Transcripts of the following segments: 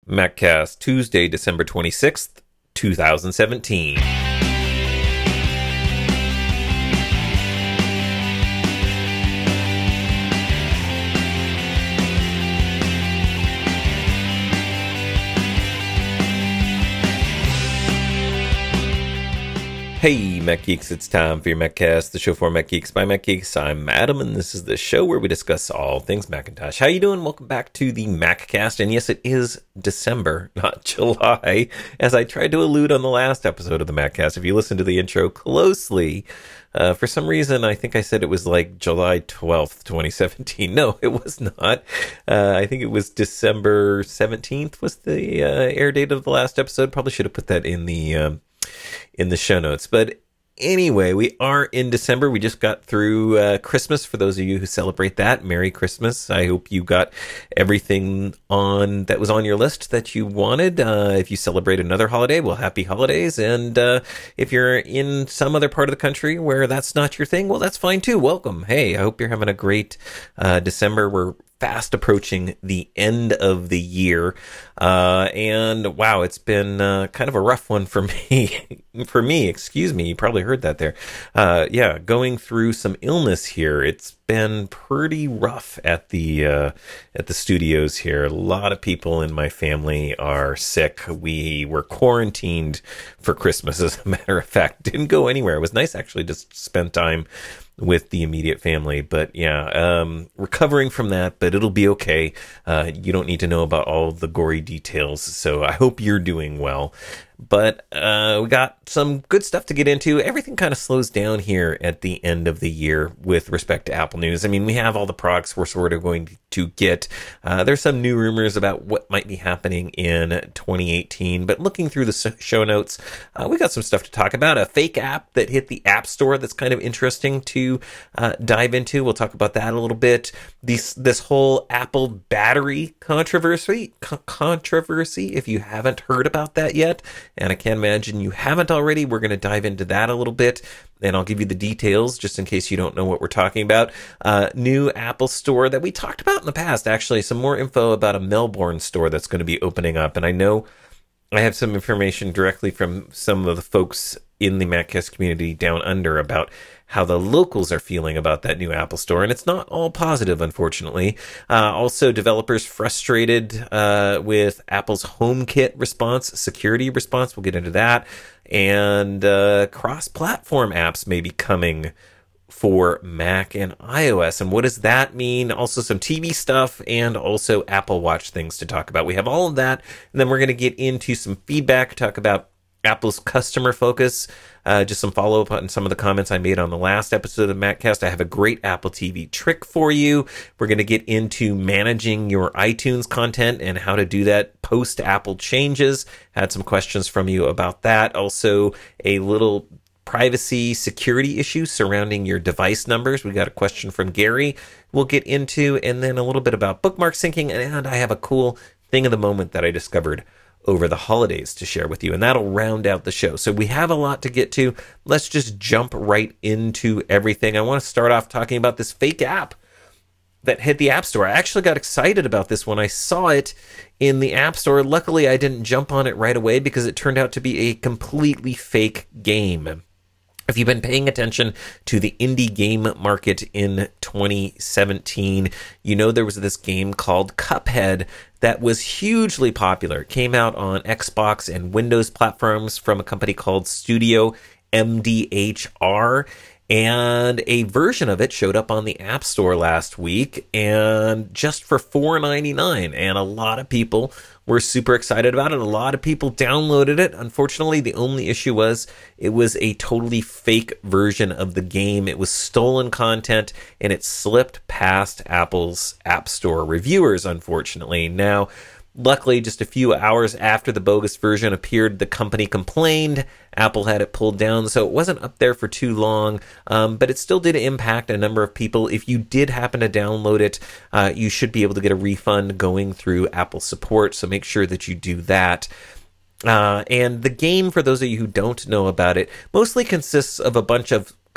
MacCast, Tuesday, December 26th, 2017. Hey, Mac Geeks, it's time for your MacCast, the show for Mac Geeks by Mac Geeks. I'm Adam, and this is the show where we discuss all things Macintosh. How you doing? Welcome back to the MacCast, and yes, it is December, not July, as I tried to allude on the last episode of the MacCast. If you listen to the intro closely, for some reason, I think I said it was like July 12th, 2017. No, it was not. I think it was December 17th was the air date of the last episode. Probably should have put that in the show notes. But anyway, we are in December. We just got through Christmas. For those of you who celebrate that, Merry Christmas. I hope you got everything on that was on your list that you wanted. If you celebrate another holiday, well, happy holidays. And if you're in some other part of the country where that's not your thing, well, that's fine too. Welcome. Hey, I hope you're having a great December. We're fast approaching the end of the year. And wow, it's been kind of a rough one for me. Excuse me. You probably heard that there. Going through some illness here. It's been pretty rough at the studios here. A lot of people in my family are sick. We were quarantined for Christmas, as a matter of fact. Didn't go anywhere. It was nice actually to spend time with the immediate family, but recovering from that, but it'll be okay. You don't need to know about all the gory details, so I hope you're doing well. But we got some good stuff to get into. Everything kind of slows down here at the end of the year with respect to Apple News. I mean, we have all the products we're sort of going to get. There's some new rumors about what might be happening in 2018. But looking through the show notes, we got some stuff to talk about. A fake app that hit the App Store that's kind of interesting to dive into. We'll talk about that a little bit. This whole Apple battery controversy, if you haven't heard about that yet, and I can't imagine you haven't already, we're going to dive into that a little bit, and I'll give you the details just in case you don't know what we're talking about. New Apple Store that we talked about in the past, actually, some more info about a Melbourne store that's going to be opening up, and I know I have some information directly from some of the folks in the MacCast community down under about how the locals are feeling about that new Apple Store, and it's not all positive, unfortunately. Also, developers frustrated with Apple's HomeKit response, security response. We'll get into that. And cross-platform apps may be coming for Mac and iOS. And what does that mean? Also some TV stuff and also Apple Watch things to talk about. We have all of that. And then we're going to get into some feedback, talk about Apple's customer focus, just some follow-up on some of the comments I made on the last episode of MacCast. I have a great Apple TV trick for you. We're going to get into managing your iTunes content and how to do that post-Apple changes. Had some questions from you about that. Also, a little privacy security issue surrounding your device numbers. We got a question from Gary we'll get into, and then a little bit about bookmark syncing, and I have a cool thing of the moment that I discovered over the holidays to share with you, and that'll round out the show. So we have a lot to get to. Let's just jump right into everything. I want to start off talking about this fake app that hit the App Store. I actually got excited about this when I saw it in the App Store. Luckily, I didn't jump on it right away because it turned out to be a completely fake game. If you've been paying attention to the indie game market in 2017, you know there was this game called Cuphead that was hugely popular. It came out on Xbox and Windows platforms from a company called Studio MDHR. And a version of it showed up on the App Store last week, and just for $4.99. And a lot of people were super excited about it. A lot of people downloaded it. Unfortunately, the only issue was it was a totally fake version of the game. It was stolen content, and it slipped past Apple's App Store reviewers, unfortunately. Now, luckily, just a few hours after the bogus version appeared, the company complained. Apple had it pulled down, so it wasn't up there for too long, but it still did impact a number of people. If you did happen to download it, you should be able to get a refund going through Apple support, so make sure that you do that. And the game, for those of you who don't know about it, mostly consists of a bunch of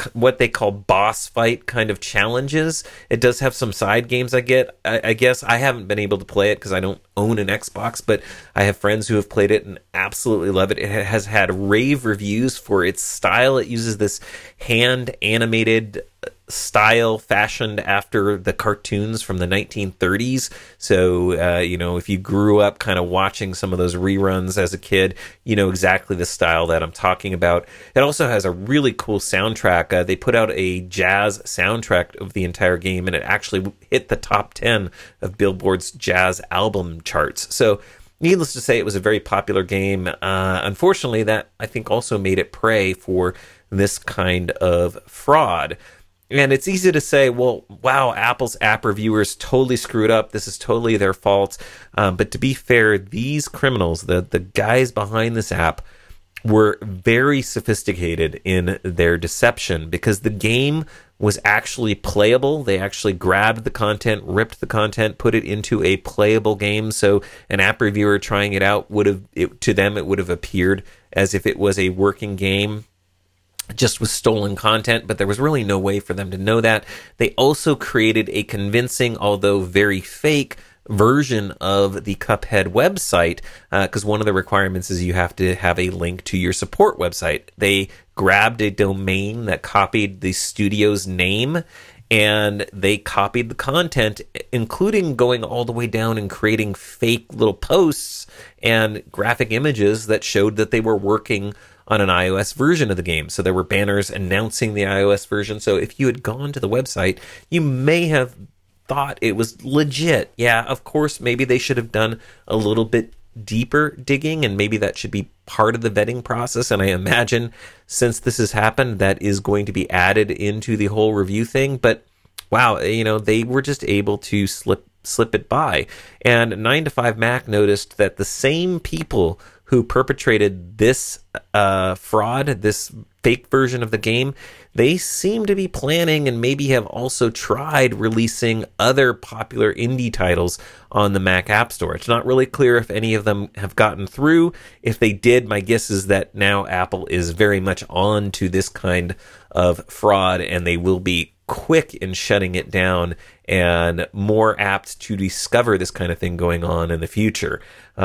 what they call boss fight kind of challenges. It does have some side games. I guess I haven't been able to play it because I don't own an Xbox, but I have friends who have played it and absolutely love it. It has had rave reviews for its style. It uses this hand animated style fashioned after the cartoons from the 1930s. So, if you grew up kind of watching some of those reruns as a kid, you know exactly the style that I'm talking about. It also has a really cool soundtrack. They put out a jazz soundtrack of the entire game, and it actually hit the top 10 of Billboard's jazz album charts. So, needless to say, it was a very popular game. Unfortunately, that I think also made it prey for this kind of fraud. And it's easy to say, well, wow, Apple's app reviewers totally screwed up. This is totally their fault. But to be fair, these criminals, the guys behind this app, were very sophisticated in their deception because the game was actually playable. They actually grabbed the content, ripped the content, put it into a playable game. So an app reviewer trying it out to them, it would have appeared as if it was a working game, just with stolen content, but there was really no way for them to know that. They also created a convincing, although very fake, version of the Cuphead website, because one of the requirements is you have to have a link to your support website. They grabbed a domain that copied the studio's name, and they copied the content, including going all the way down and creating fake little posts and graphic images that showed that they were working on an iOS version of the game. So there were banners announcing the iOS version. So if you had gone to the website, you may have thought it was legit. Yeah, of course, maybe they should have done a little bit deeper digging, and maybe that should be part of the vetting process. And I imagine since this has happened, that is going to be added into the whole review thing. But wow, they were just able to slip it by. And 9to5Mac noticed that the same people who perpetrated this fraud, this fake version of the game, they seem to be planning and maybe have also tried releasing other popular indie titles on the Mac App Store. It's not really clear if any of them have gotten through. If they did, my guess is that now Apple is very much on to this kind of fraud, and they will be quick in shutting it down and more apt to discover this kind of thing going on in the future.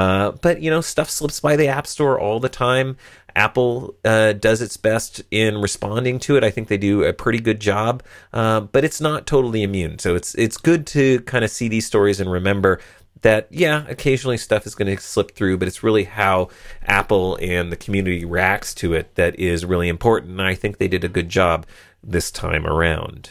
But stuff slips by the App Store all the time. Apple does its best in responding to it. I think they do a pretty good job, but it's not totally immune. So it's good to kind of see these stories and remember that, yeah, occasionally stuff is going to slip through, but it's really how Apple and the community reacts to it that is really important. And I think they did a good job this time around.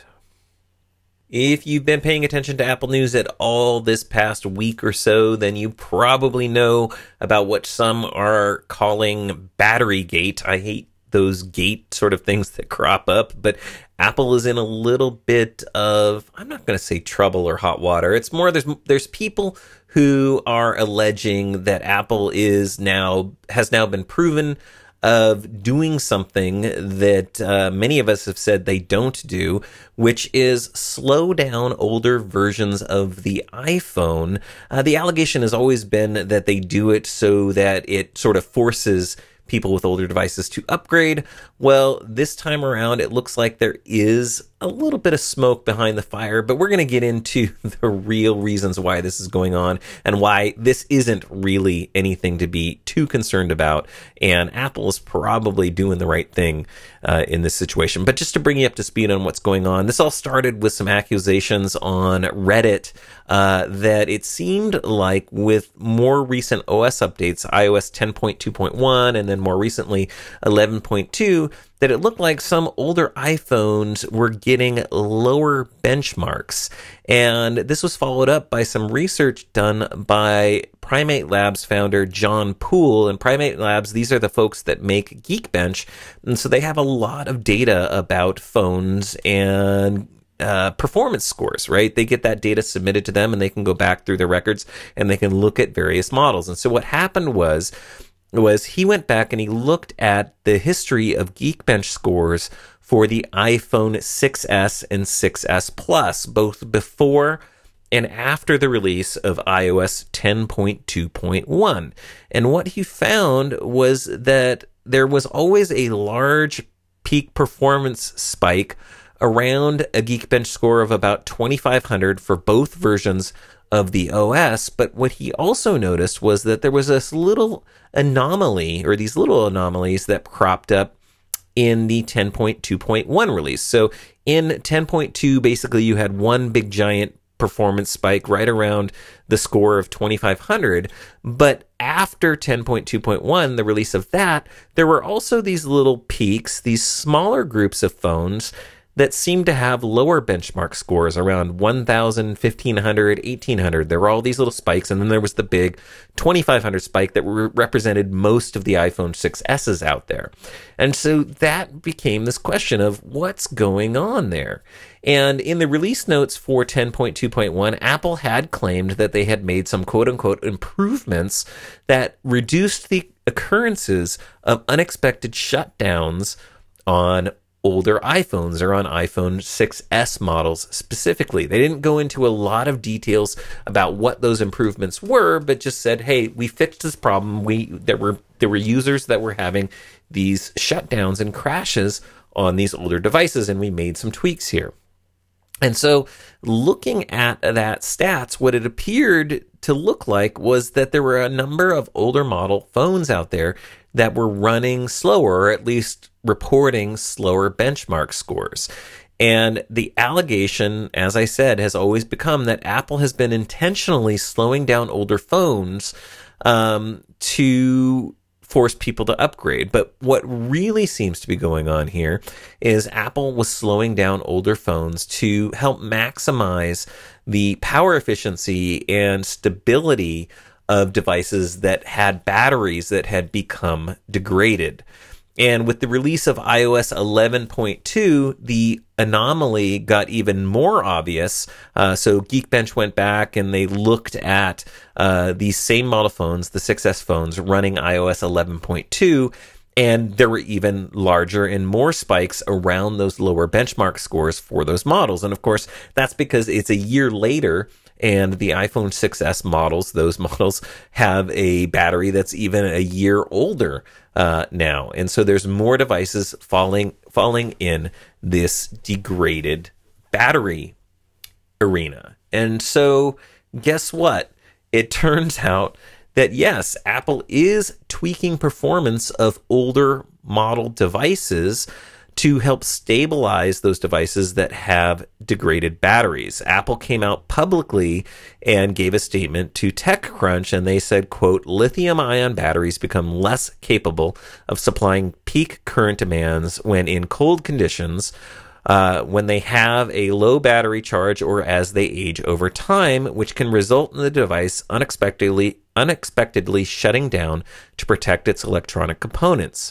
If you've been paying attention to Apple News at all this past week or so, then you probably know about what some are calling Battery Gate. I hate those gate sort of things that crop up, but Apple is in a little bit of, I'm not going to say trouble or hot water. It's more there's people who are alleging that Apple has now been proven of doing something that many of us have said they don't do, which is slow down older versions of the iPhone. The allegation has always been that they do it so that it sort of forces people with older devices to upgrade. Well, this time around, it looks like there is a little bit of smoke behind the fire, but we're going to get into the real reasons why this is going on and why this isn't really anything to be too concerned about. And Apple is probably doing the right thing in this situation. But just to bring you up to speed on what's going on, this all started with some accusations on Reddit that it seemed like with more recent OS updates, iOS 10.2.1 and then more recently 11.2, that it looked like some older iPhones were getting lower benchmarks. And this was followed up by some research done by Primate Labs founder John Poole. And Primate Labs, these are the folks that make Geekbench. And so they have a lot of data about phones and performance scores, right? They get that data submitted to them and they can go back through their records and they can look at various models. And so what happened was he went back and he looked at the history of Geekbench scores for the iPhone 6S and 6S Plus, both before and after the release of iOS 10.2.1. And what he found was that there was always a large peak performance spike around a Geekbench score of about 2,500 for both versions of the OS. But what he also noticed was that there was this little anomaly, or these little anomalies that cropped up in the 10.2.1 release. So in 10.2, basically you had one big giant performance spike right around the score of 2,500. But after 10.2.1, the release of that, there were also these little peaks, these smaller groups of phones that seemed to have lower benchmark scores around 1,000, 1,500, 1,800. There were all these little spikes, and then there was the big 2,500 spike that represented most of the iPhone 6S's out there. And so that became this question of what's going on there. And in the release notes for 10.2.1, Apple had claimed that they had made some quote-unquote improvements that reduced the occurrences of unexpected shutdowns on older iPhones, or on iPhone 6S models specifically. They didn't go into a lot of details about what those improvements were, but just said, hey, we fixed this problem. There were users that were having these shutdowns and crashes on these older devices, and we made some tweaks here. And so looking at that stats, what it appeared to look like was that there were a number of older model phones out there that were running slower, or at least reporting slower benchmark scores. And the allegation, as I said, has always become that Apple has been intentionally slowing down older phones to force people to upgrade. But what really seems to be going on here is Apple was slowing down older phones to help maximize the power efficiency and stability of devices that had batteries that had become degraded. And with the release of iOS 11.2, the anomaly got even more obvious. So Geekbench went back and they looked at these same model phones, the 6S phones, running iOS 11.2, and there were even larger and more spikes around those lower benchmark scores for those models. And of course, that's because it's a year later, and the iPhone 6S models, those models have a battery that's even a year older now. And so there's more devices falling in this degraded battery arena. And so guess what? It turns out that yes, Apple is tweaking performance of older model devices to help stabilize those devices that have degraded batteries. Apple came out publicly and gave a statement to TechCrunch, and they said, quote, lithium-ion batteries become less capable of supplying peak current demands when in cold conditions, when they have a low battery charge, or as they age over time, which can result in the device unexpectedly shutting down to protect its electronic components.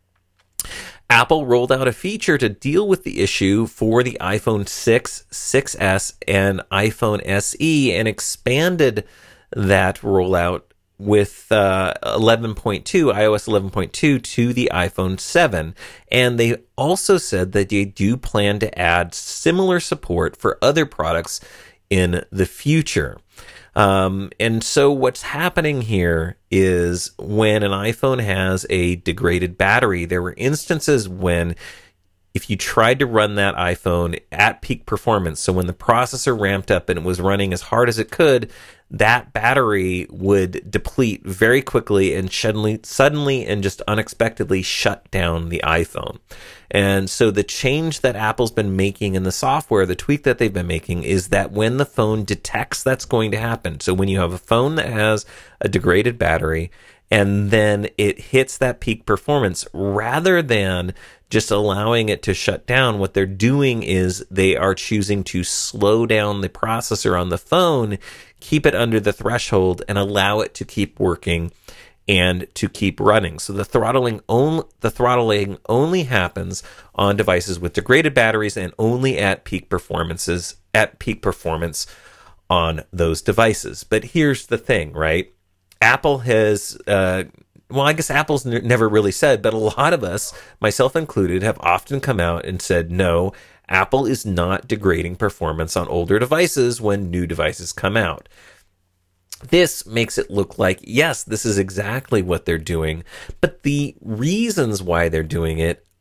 Apple rolled out a feature to deal with the issue for the iPhone 6, 6S, and iPhone SE, and expanded that rollout with 11.2, iOS 11.2 to the iPhone 7. And they also said that they do plan to add similar support for other products in the future. And so what's happening here is when an iPhone has a degraded battery, there were instances when if you tried to run that iPhone at peak performance, so when the processor ramped up and it was running as hard as it could, that battery would deplete very quickly and suddenly and just unexpectedly shut down the iPhone. And so the change that Apple's been making in the software, the tweak that they've been making, is that when the phone detects that's going to happen, so when you have a phone that has a degraded battery and then it hits that peak performance, rather than just allowing it to shut down, what they're doing is they are choosing to slow down the processor on the phone, keep it under the threshold, and allow it to keep working and to keep running. So the throttling only happens on devices with degraded batteries and only at peak performance on those devices. But here's the thing, right? Apple has, I guess Apple's never really said, but a lot of us, myself included, have often come out and said, no, Apple is not degrading performance on older devices when new devices come out. This makes it look like, yes, this is exactly what they're doing, but the reasons why they're doing it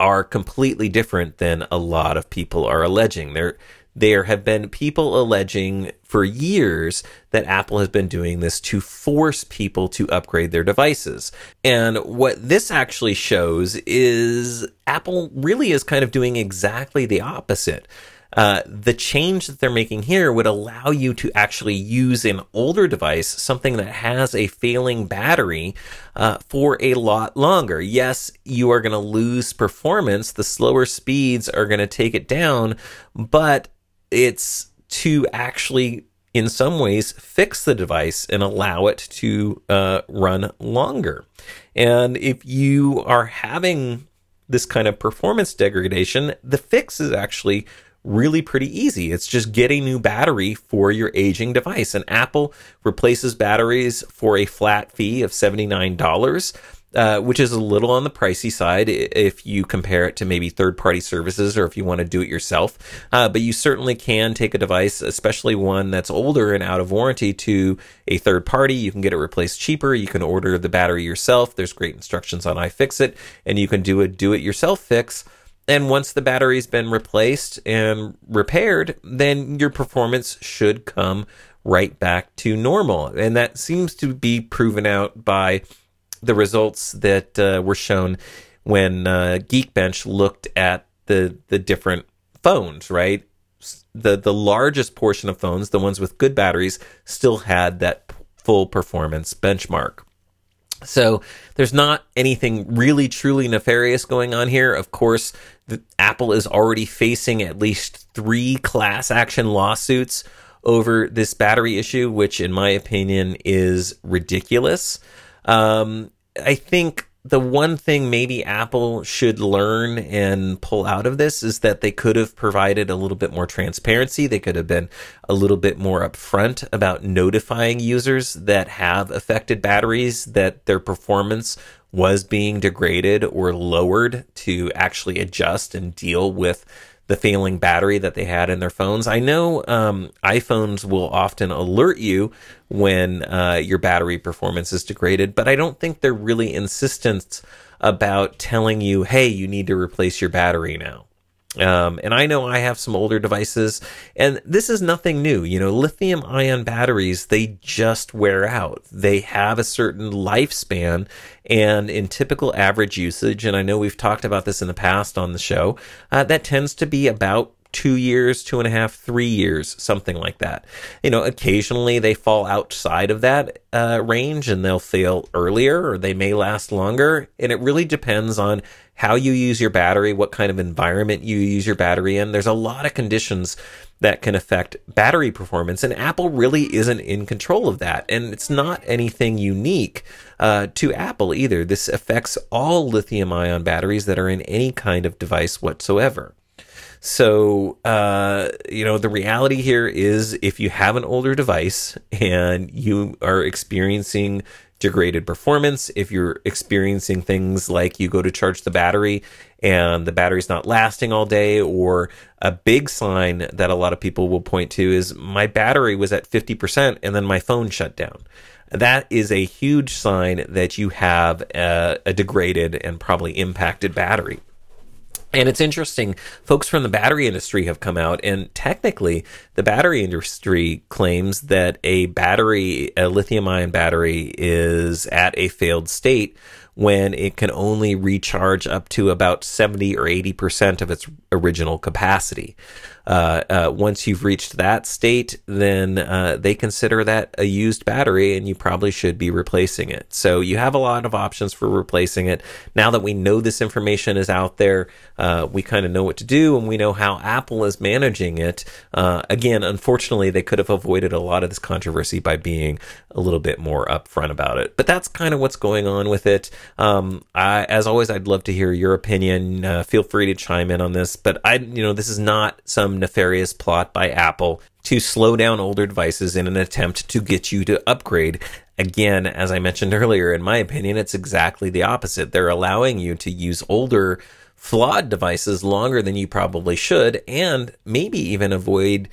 are completely different than a lot of people are alleging. There have been people alleging for years that Apple has been doing this to force people to upgrade their devices. And what this actually shows is Apple really is kind of doing exactly the opposite. The change that they're making here would allow you to actually use an older device, something that has a failing battery, for a lot longer. Yes, you are going to lose performance. The slower speeds are going to take it down, but it's to actually, in some ways, fix the device and allow it to run longer. And if you are having this kind of performance degradation, the fix is actually really pretty easy. It's just get a new battery for your aging device. And Apple replaces batteries for a flat fee of $79. Which is a little on the pricey side if you compare it to maybe third-party services or if you want to do it yourself. But you certainly can take a device, especially one that's older and out of warranty, to a third party. You can get it replaced cheaper. You can order the battery yourself. There's great instructions on iFixit, and you can do a do-it-yourself fix. And once the battery's been replaced and repaired, then your performance should come right back to normal. And that seems to be proven out by the results that were shown when Geekbench looked at the different phones, right? The largest portion of phones, the ones with good batteries, still had that full performance benchmark. So there's not anything really truly nefarious going on here. Of course, Apple is already facing at least 3 class action lawsuits over this battery issue, which in my opinion is ridiculous. I think the one thing maybe Apple should learn and pull out of this is that they could have provided a little bit more transparency. They could have been a little bit more upfront about notifying users that have affected batteries that their performance was being degraded or lowered to actually adjust and deal with the failing battery that they had in their phones. I know iPhones will often alert you when your battery performance is degraded, but I don't think they're really insistent about telling you, hey, you need to replace your battery now. And I know I have some older devices, and this is nothing new. You know, lithium ion batteries, they just wear out. They have a certain lifespan, and in typical average usage, and I know we've talked about this in the past on the show, that tends to be about 2 years, 2.5, 3 years, something like that. You know, occasionally they fall outside of that range and they'll fail earlier, or they may last longer. And it really depends on how you use your battery, what kind of environment you use your battery in. There's a lot of conditions that can affect battery performance, and Apple really isn't in control of that. And it's not anything unique to Apple either. This affects all lithium ion batteries that are in any kind of device whatsoever. So, the reality here is if you have an older device and you are experiencing degraded performance, if you're experiencing things like you go to charge the battery and the battery's not lasting all day, or a big sign that a lot of people will point to is my battery was at 50% and then my phone shut down. That is a huge sign that you have a degraded and probably impacted battery. And it's interesting, folks from the battery industry have come out, and technically the battery industry claims that a lithium-ion battery is at a failed state when it can only recharge up to about 70 or 80% of its original capacity. Once you've reached that state, then they consider that a used battery, and you probably should be replacing it. So you have a lot of options for replacing it. Now that we know this information is out there, we kind of know what to do, and we know how Apple is managing it. Again, unfortunately, they could have avoided a lot of this controversy by being a little bit more upfront about it. But that's kind of what's going on with it. As always, I'd love to hear your opinion. Feel free to chime in on this. But this is not some nefarious plot by Apple to slow down older devices in an attempt to get you to upgrade. Again, as I mentioned earlier, in my opinion, it's exactly the opposite. They're allowing you to use older, flawed devices longer than you probably should, and maybe even avoid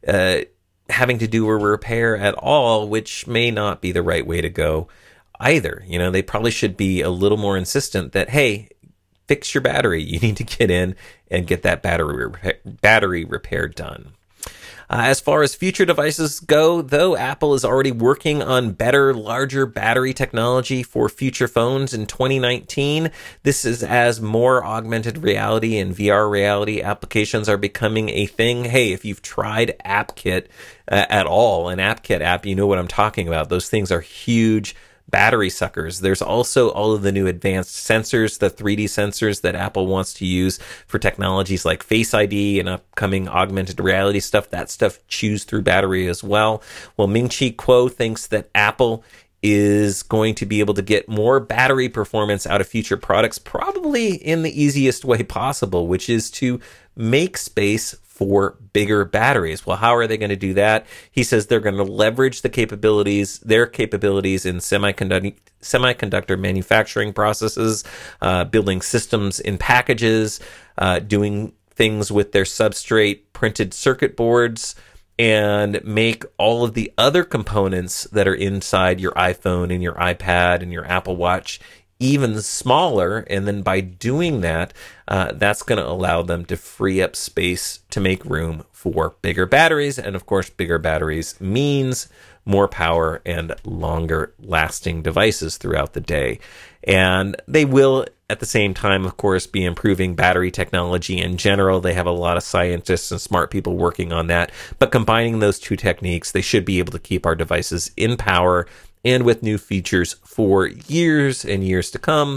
having to do a repair at all, which may not be the right way to go either. They probably should be a little more insistent that, hey, fix your battery. You need to get in and get that battery repair done. As far as future devices go, though, Apple is already working on better, larger battery technology for future phones in 2019. This is as more augmented reality and VR reality applications are becoming a thing. Hey, if you've tried AppKit at all, an AppKit app, you know what I'm talking about. Those things are huge battery suckers. There's also all of the new advanced sensors, the 3D sensors that Apple wants to use for technologies like Face ID and upcoming augmented reality stuff. That stuff chews through battery as well. Well, Ming-Chi Kuo thinks that Apple is going to be able to get more battery performance out of future products, probably in the easiest way possible, which is to make space for bigger batteries. Well, how are they going to do that? He says they're going to leverage their capabilities in semiconductor manufacturing processes, building systems in packages, doing things with their substrate printed circuit boards, and make all of the other components that are inside your iPhone and your iPad and your Apple Watch even smaller. And then by doing that, that's going to allow them to free up space to make room for bigger batteries. And of course, bigger batteries means more power and longer lasting devices throughout the day. And they will, at the same time, of course, be improving battery technology in general. They have a lot of scientists and smart people working on that. But combining those two techniques, they should be able to keep our devices in power and with new features for years and years to come.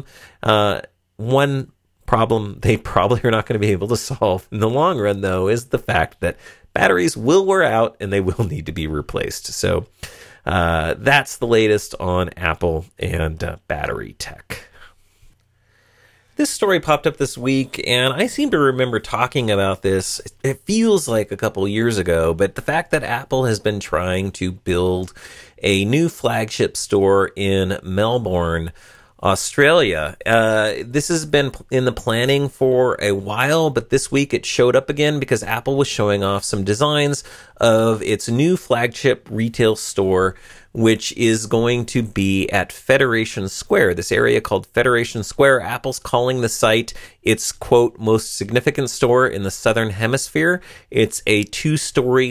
One problem they probably are not going to be able to solve in the long run, though, is the fact that batteries will wear out and they will need to be replaced. So that's the latest on Apple and battery tech. This story popped up this week, and I seem to remember talking about this. It feels like a couple years ago, but the fact that Apple has been trying to build a new flagship store in Melbourne, Australia. This has been in the planning for a while, but this week it showed up again because Apple was showing off some designs of its new flagship retail store, which is going to be at Federation Square, this area called Federation Square. Apple's calling the site its, quote, most significant store in the Southern Hemisphere. It's a two-story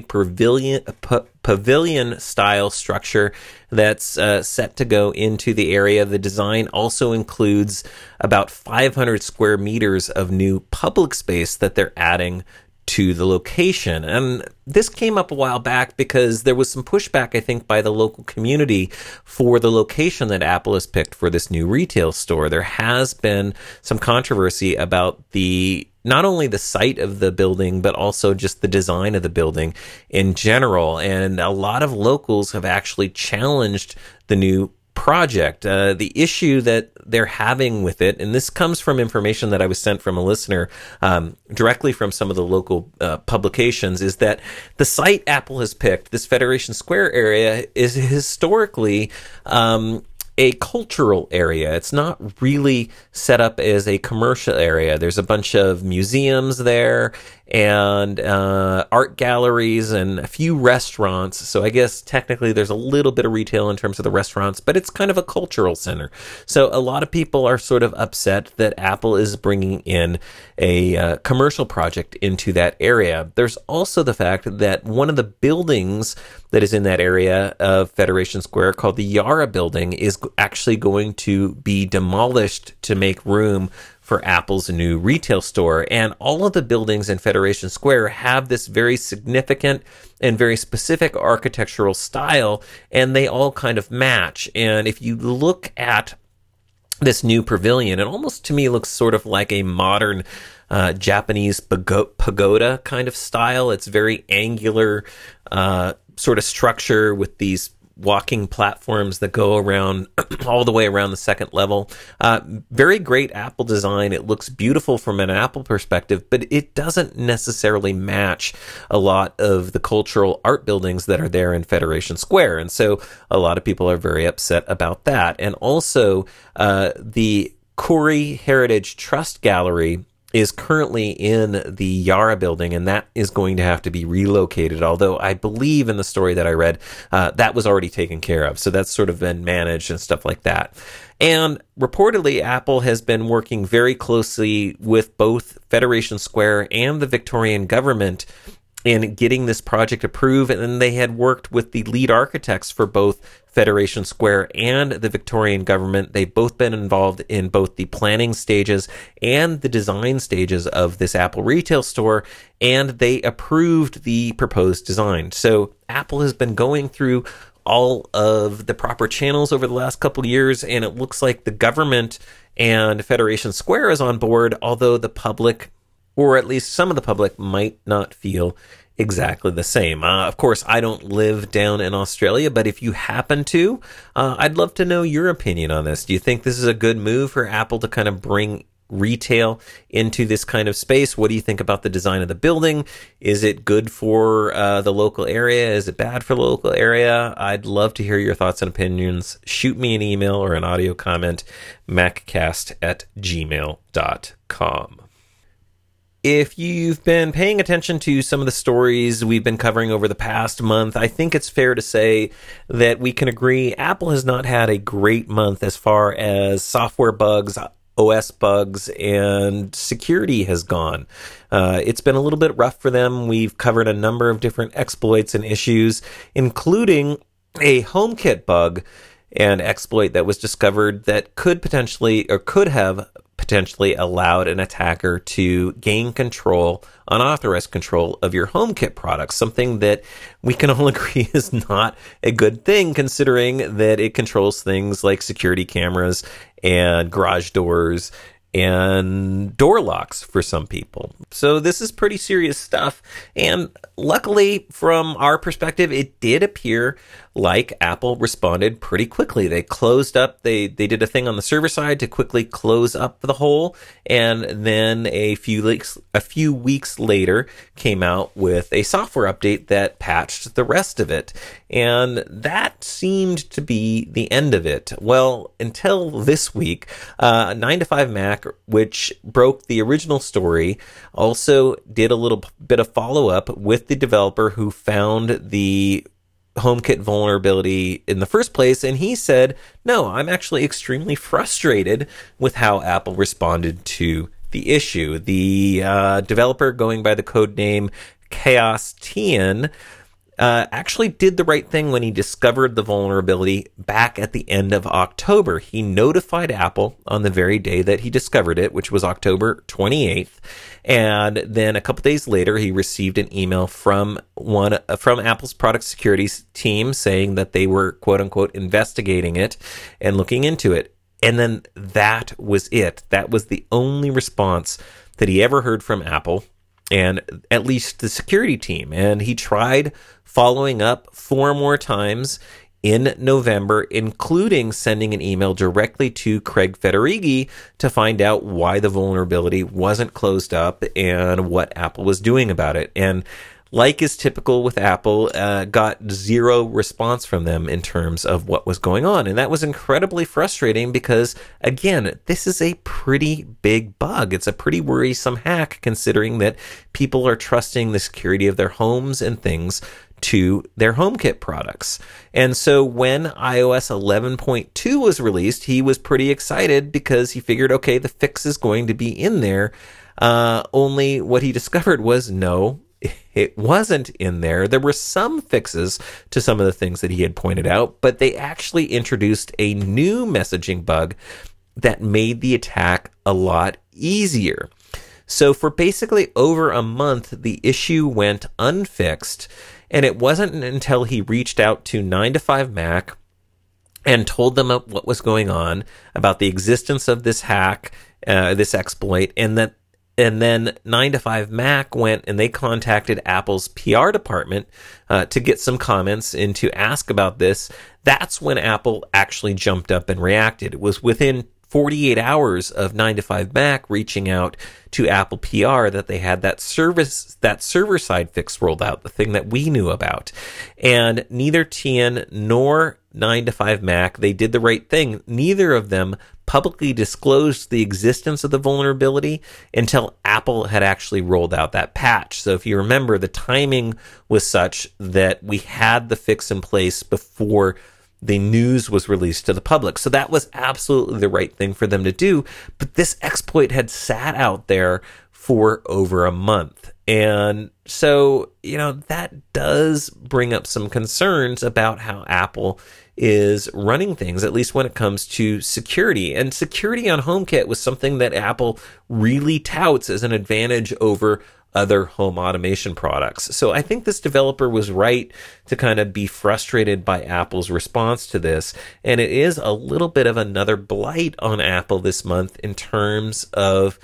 pavilion-style structure that's set to go into the area. The design also includes about 500 square meters of new public space that they're adding to the location. And this came up a while back because there was some pushback, I think, by the local community for the location that Apple has picked for this new retail store. There has been some controversy about not only the site of the building, but also just the design of the building in general. And a lot of locals have actually challenged the new project. The issue that they're having with it, and this comes from information that I was sent from a listener directly from some of the local publications, is that the site Apple has picked, this Federation Square area, is historically a cultural area. It's not really set up as a commercial area. There's a bunch of museums there and art galleries and a few restaurants. So I guess technically there's a little bit of retail in terms of the restaurants, but it's kind of a cultural center. So a lot of people are sort of upset that Apple is bringing in a commercial project into that area. There's also the fact that one of the buildings that is in that area of Federation Square, called the Yara building, is actually going to be demolished to make room for Apple's new retail store. And all of the buildings in Federation Square have this very significant and very specific architectural style, and they all kind of match. And if you look at this new pavilion, it almost to me looks sort of like a modern Japanese pagoda kind of style. It's very angular sort of structure with these walking platforms that go around all the way around the second level. Very great Apple design. It looks beautiful from an Apple perspective, but it doesn't necessarily match a lot of the cultural art buildings that are there in Federation Square. And so a lot of people are very upset about that. And also the Koori Heritage Trust Gallery is currently in the Yara building, and that is going to have to be relocated. Although I believe in the story that I read, that was already taken care of. So that's sort of been managed and stuff like that. And reportedly, Apple has been working very closely with both Federation Square and the Victorian government in getting this project approved. And then they had worked with the lead architects for both Federation Square and the Victorian government. They've both been involved in both the planning stages and the design stages of this Apple retail store, and they approved the proposed design. So Apple has been going through all of the proper channels over the last couple of years, and it looks like the government and Federation Square is on board, although the public, or at least some of the public, might not feel exactly the same. Of course, I don't live down in Australia, but if you happen to, I'd love to know your opinion on this. Do you think this is a good move for Apple to kind of bring retail into this kind of space? What do you think about the design of the building? Is it good for the local area? Is it bad for the local area? I'd love to hear your thoughts and opinions. Shoot me an email or an audio comment, maccast@gmail.com. If you've been paying attention to some of the stories we've been covering over the past month, I think it's fair to say that we can agree Apple has not had a great month as far as software bugs, OS bugs, and security has gone. It's been a little bit rough for them. We've covered a number of different exploits and issues, including a HomeKit bug and exploit that was discovered that could have potentially allowed an attacker to gain control, unauthorized control of your HomeKit products, something that we can all agree is not a good thing, considering that it controls things like security cameras and garage doors and door locks for some people. So this is pretty serious stuff. And luckily, from our perspective, it did appear like Apple responded pretty quickly. They closed up, they did a thing on the server side to quickly close up the hole, and then a few weeks later came out with a software update that patched the rest of it. And that seemed to be the end of it. Well, until this week, 9to5Mac, which broke the original story, also did a little bit of follow-up with the developer who found the HomeKit vulnerability in the first place, and he said, no, I'm actually extremely frustrated with how Apple responded to the issue. The developer, going by the code name Chaos Tian, actually did the right thing when he discovered the vulnerability back at the end of October. He notified Apple on the very day that he discovered it, which was October 28th. And then a couple days later, he received an email from Apple's product security team saying that they were, quote unquote, investigating it and looking into it. And then that was it. That was the only response that he ever heard from Apple, and at least the security team. And he tried following up 4 more times in November, including sending an email directly to Craig Federighi to find out why the vulnerability wasn't closed up and what Apple was doing about it. And like is typical with Apple, got 0 response from them in terms of what was going on. And that was incredibly frustrating because, again, this is a pretty big bug. It's a pretty worrisome hack, considering that people are trusting the security of their homes and things to their HomeKit products. And so when iOS 11.2 was released, he was pretty excited because he figured, okay, the fix is going to be in there. Only what he discovered was no, it wasn't in there. There were some fixes to some of the things that he had pointed out, but they actually introduced a new messaging bug that made the attack a lot easier. So for basically over a month, the issue went unfixed, and it wasn't until he reached out to 9to5Mac and told them what was going on, about the existence of this hack, this exploit, and then 9to5Mac went and they contacted Apple's PR department to get some comments and to ask about this. That's when Apple actually jumped up and reacted. It was within 48 hours of 9to5Mac reaching out to Apple PR that they had that server-side fix rolled out, the thing that we knew about. And neither Tian nor 9 to 5 Mac, they did the right thing. Neither of them publicly disclosed the existence of the vulnerability until Apple had actually rolled out that patch. So if you remember, the timing was such that we had the fix in place before the news was released to the public. So that was absolutely the right thing for them to do. But this exploit had sat out there for over a month. And so, that does bring up some concerns about how Apple is running things, at least when it comes to security. And security on HomeKit was something that Apple really touts as an advantage over other home automation products. So I think this developer was right to kind of be frustrated by Apple's response to this. And it is a little bit of another blight on Apple this month in terms of,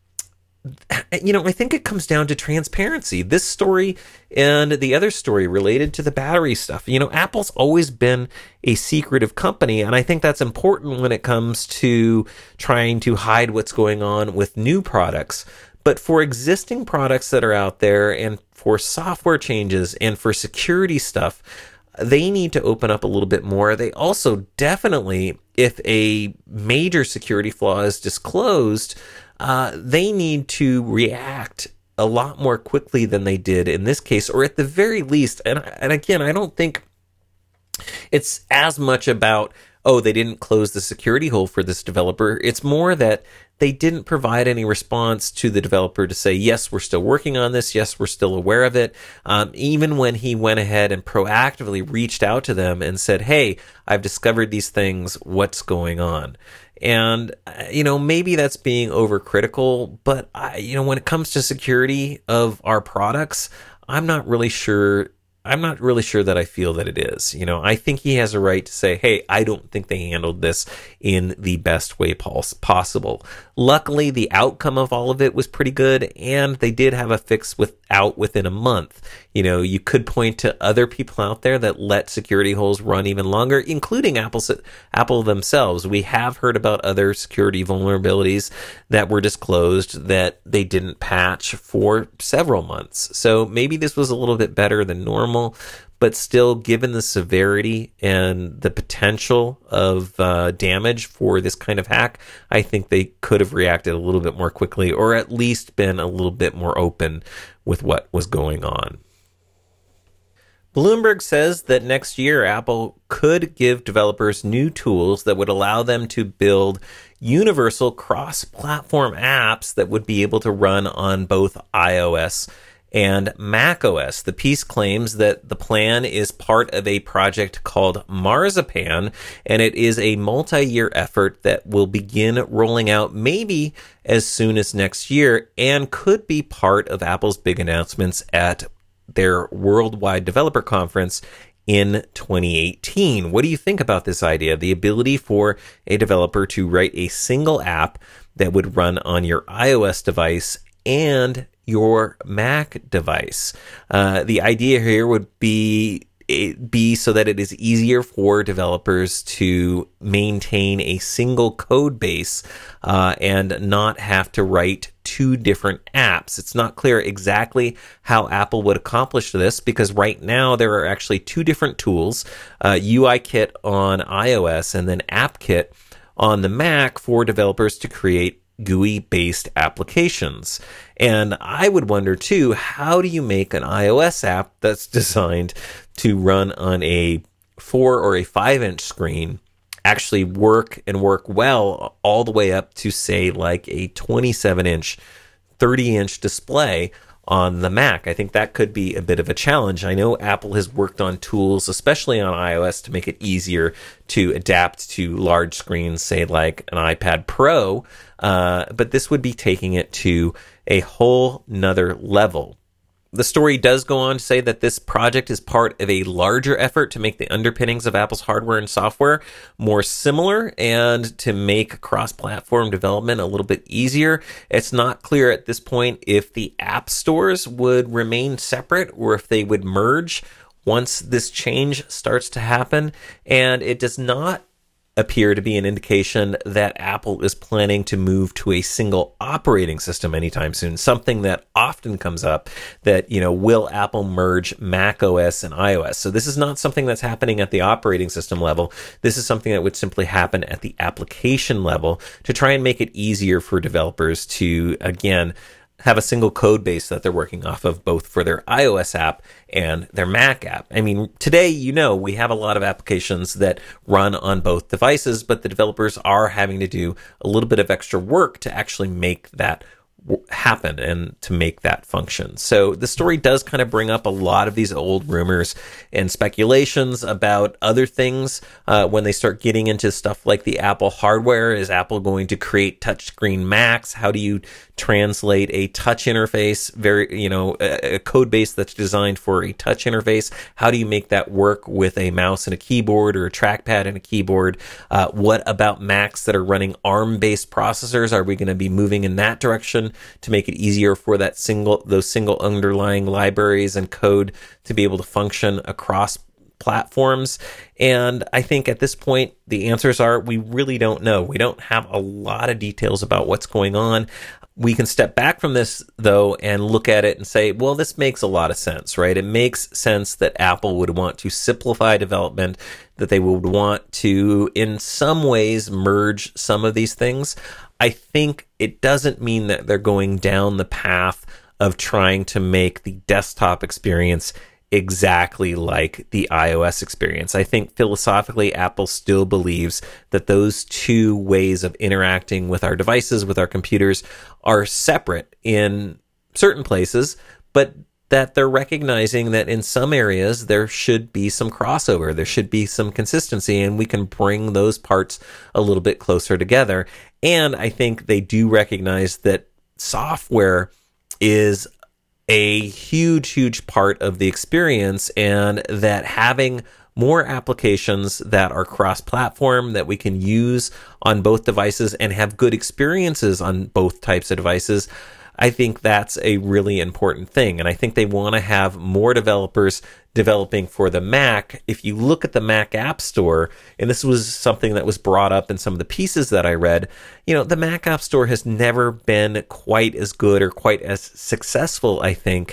I think it comes down to transparency. This story and the other story related to the battery stuff. Apple's always been a secretive company, and I think that's important when it comes to trying to hide what's going on with new products. But for existing products that are out there and for software changes and for security stuff, they need to open up a little bit more. They also definitely, if a major security flaw is disclosed, they need to react a lot more quickly than they did in this case, or at the very least, and again, I don't think it's as much about, they didn't close the security hole for this developer. It's more that they didn't provide any response to the developer to say, yes, we're still working on this. Yes, we're still aware of it. Even when he went ahead and proactively reached out to them and said, hey, I've discovered these things. What's going on? And, maybe that's being overcritical, but when it comes to security of our products, I'm not really sure that I feel that it is. I think he has a right to say, hey, I don't think they handled this in the best way possible. Luckily, the outcome of all of it was pretty good, and they did have a fix within a month. You could point to other people out there that let security holes run even longer, including Apple themselves. We have heard about other security vulnerabilities that were disclosed that they didn't patch for several months. So maybe this was a little bit better than normal, but still, given the severity and the potential of damage for this kind of hack, I think they could have reacted a little bit more quickly, or at least been a little bit more open with what was going on. Bloomberg says that next year, Apple could give developers new tools that would allow them to build universal cross-platform apps that would be able to run on both iOS and macOS. The piece claims that the plan is part of a project called Marzipan, and it is a multi-year effort that will begin rolling out maybe as soon as next year and could be part of Apple's big announcements at their Worldwide Developer Conference in 2018. What do you think about this idea? The ability for a developer to write a single app that would run on your iOS device and your Mac device. The idea here would be so that it is easier for developers to maintain a single code base and not have to write two different apps. It's not clear exactly how Apple would accomplish this, because right now there are actually two different tools, UIKit on iOS and then AppKit on the Mac, for developers to create GUI-based applications. And I would wonder too, how do you make an iOS app that's designed to run on a 4 or a 5-inch screen actually work well all the way up to, say, like a 27-inch, 30-inch display on the Mac? I think that could be a bit of a challenge. I know Apple has worked on tools, especially on iOS, to make it easier to adapt to large screens, say like an iPad Pro, but this would be taking it to a whole nother level. The story does go on to say that this project is part of a larger effort to make the underpinnings of Apple's hardware and software more similar and to make cross-platform development a little bit easier. It's not clear at this point if the app stores would remain separate or if they would merge once this change starts to happen. And it does not appear to be an indication that Apple is planning to move to a single operating system anytime soon. Something that often comes up, that, will Apple merge Mac OS and iOS? So this is not something that's happening at the operating system level. This is something that would simply happen at the application level to try and make it easier for developers to, again, have a single code base that they're working off of, both for their iOS app and their Mac app. I mean, today, we have a lot of applications that run on both devices, but the developers are having to do a little bit of extra work to actually make that happen and to make that function. So the story does kind of bring up a lot of these old rumors and speculations about other things when they start getting into stuff like the Apple hardware. Is Apple going to create touchscreen Macs? How do you translate a touch interface, a code base that's designed for a touch interface? How do you make that work with a mouse and a keyboard, or a trackpad and a keyboard? What about Macs that are running ARM-based processors? Are we going to be moving in that direction to make it easier for those single underlying libraries and code to be able to function across platforms? And I think at this point, the answers are, we really don't know. We don't have a lot of details about what's going on. We can step back from this, though, and look at it and say, well, this makes a lot of sense, right? It makes sense that Apple would want to simplify development, that they would want to, in some ways, merge some of these things. I think it doesn't mean that they're going down the path of trying to make the desktop experience exactly like the iOS experience. I think philosophically, Apple still believes that those two ways of interacting with our devices, with our computers, are separate in certain places, but that they're recognizing that in some areas there should be some crossover, there should be some consistency, and we can bring those parts a little bit closer together. And I think they do recognize that software is a huge part of the experience, and that having more applications that are cross-platform, that we can use on both devices and have good experiences on both types of devices, I think that's a really important thing. And I think they want to have more developers developing for the Mac. If you look at the Mac App Store, and this was something that was brought up in some of the pieces that I read, the Mac App Store has never been quite as good or quite as successful, I think,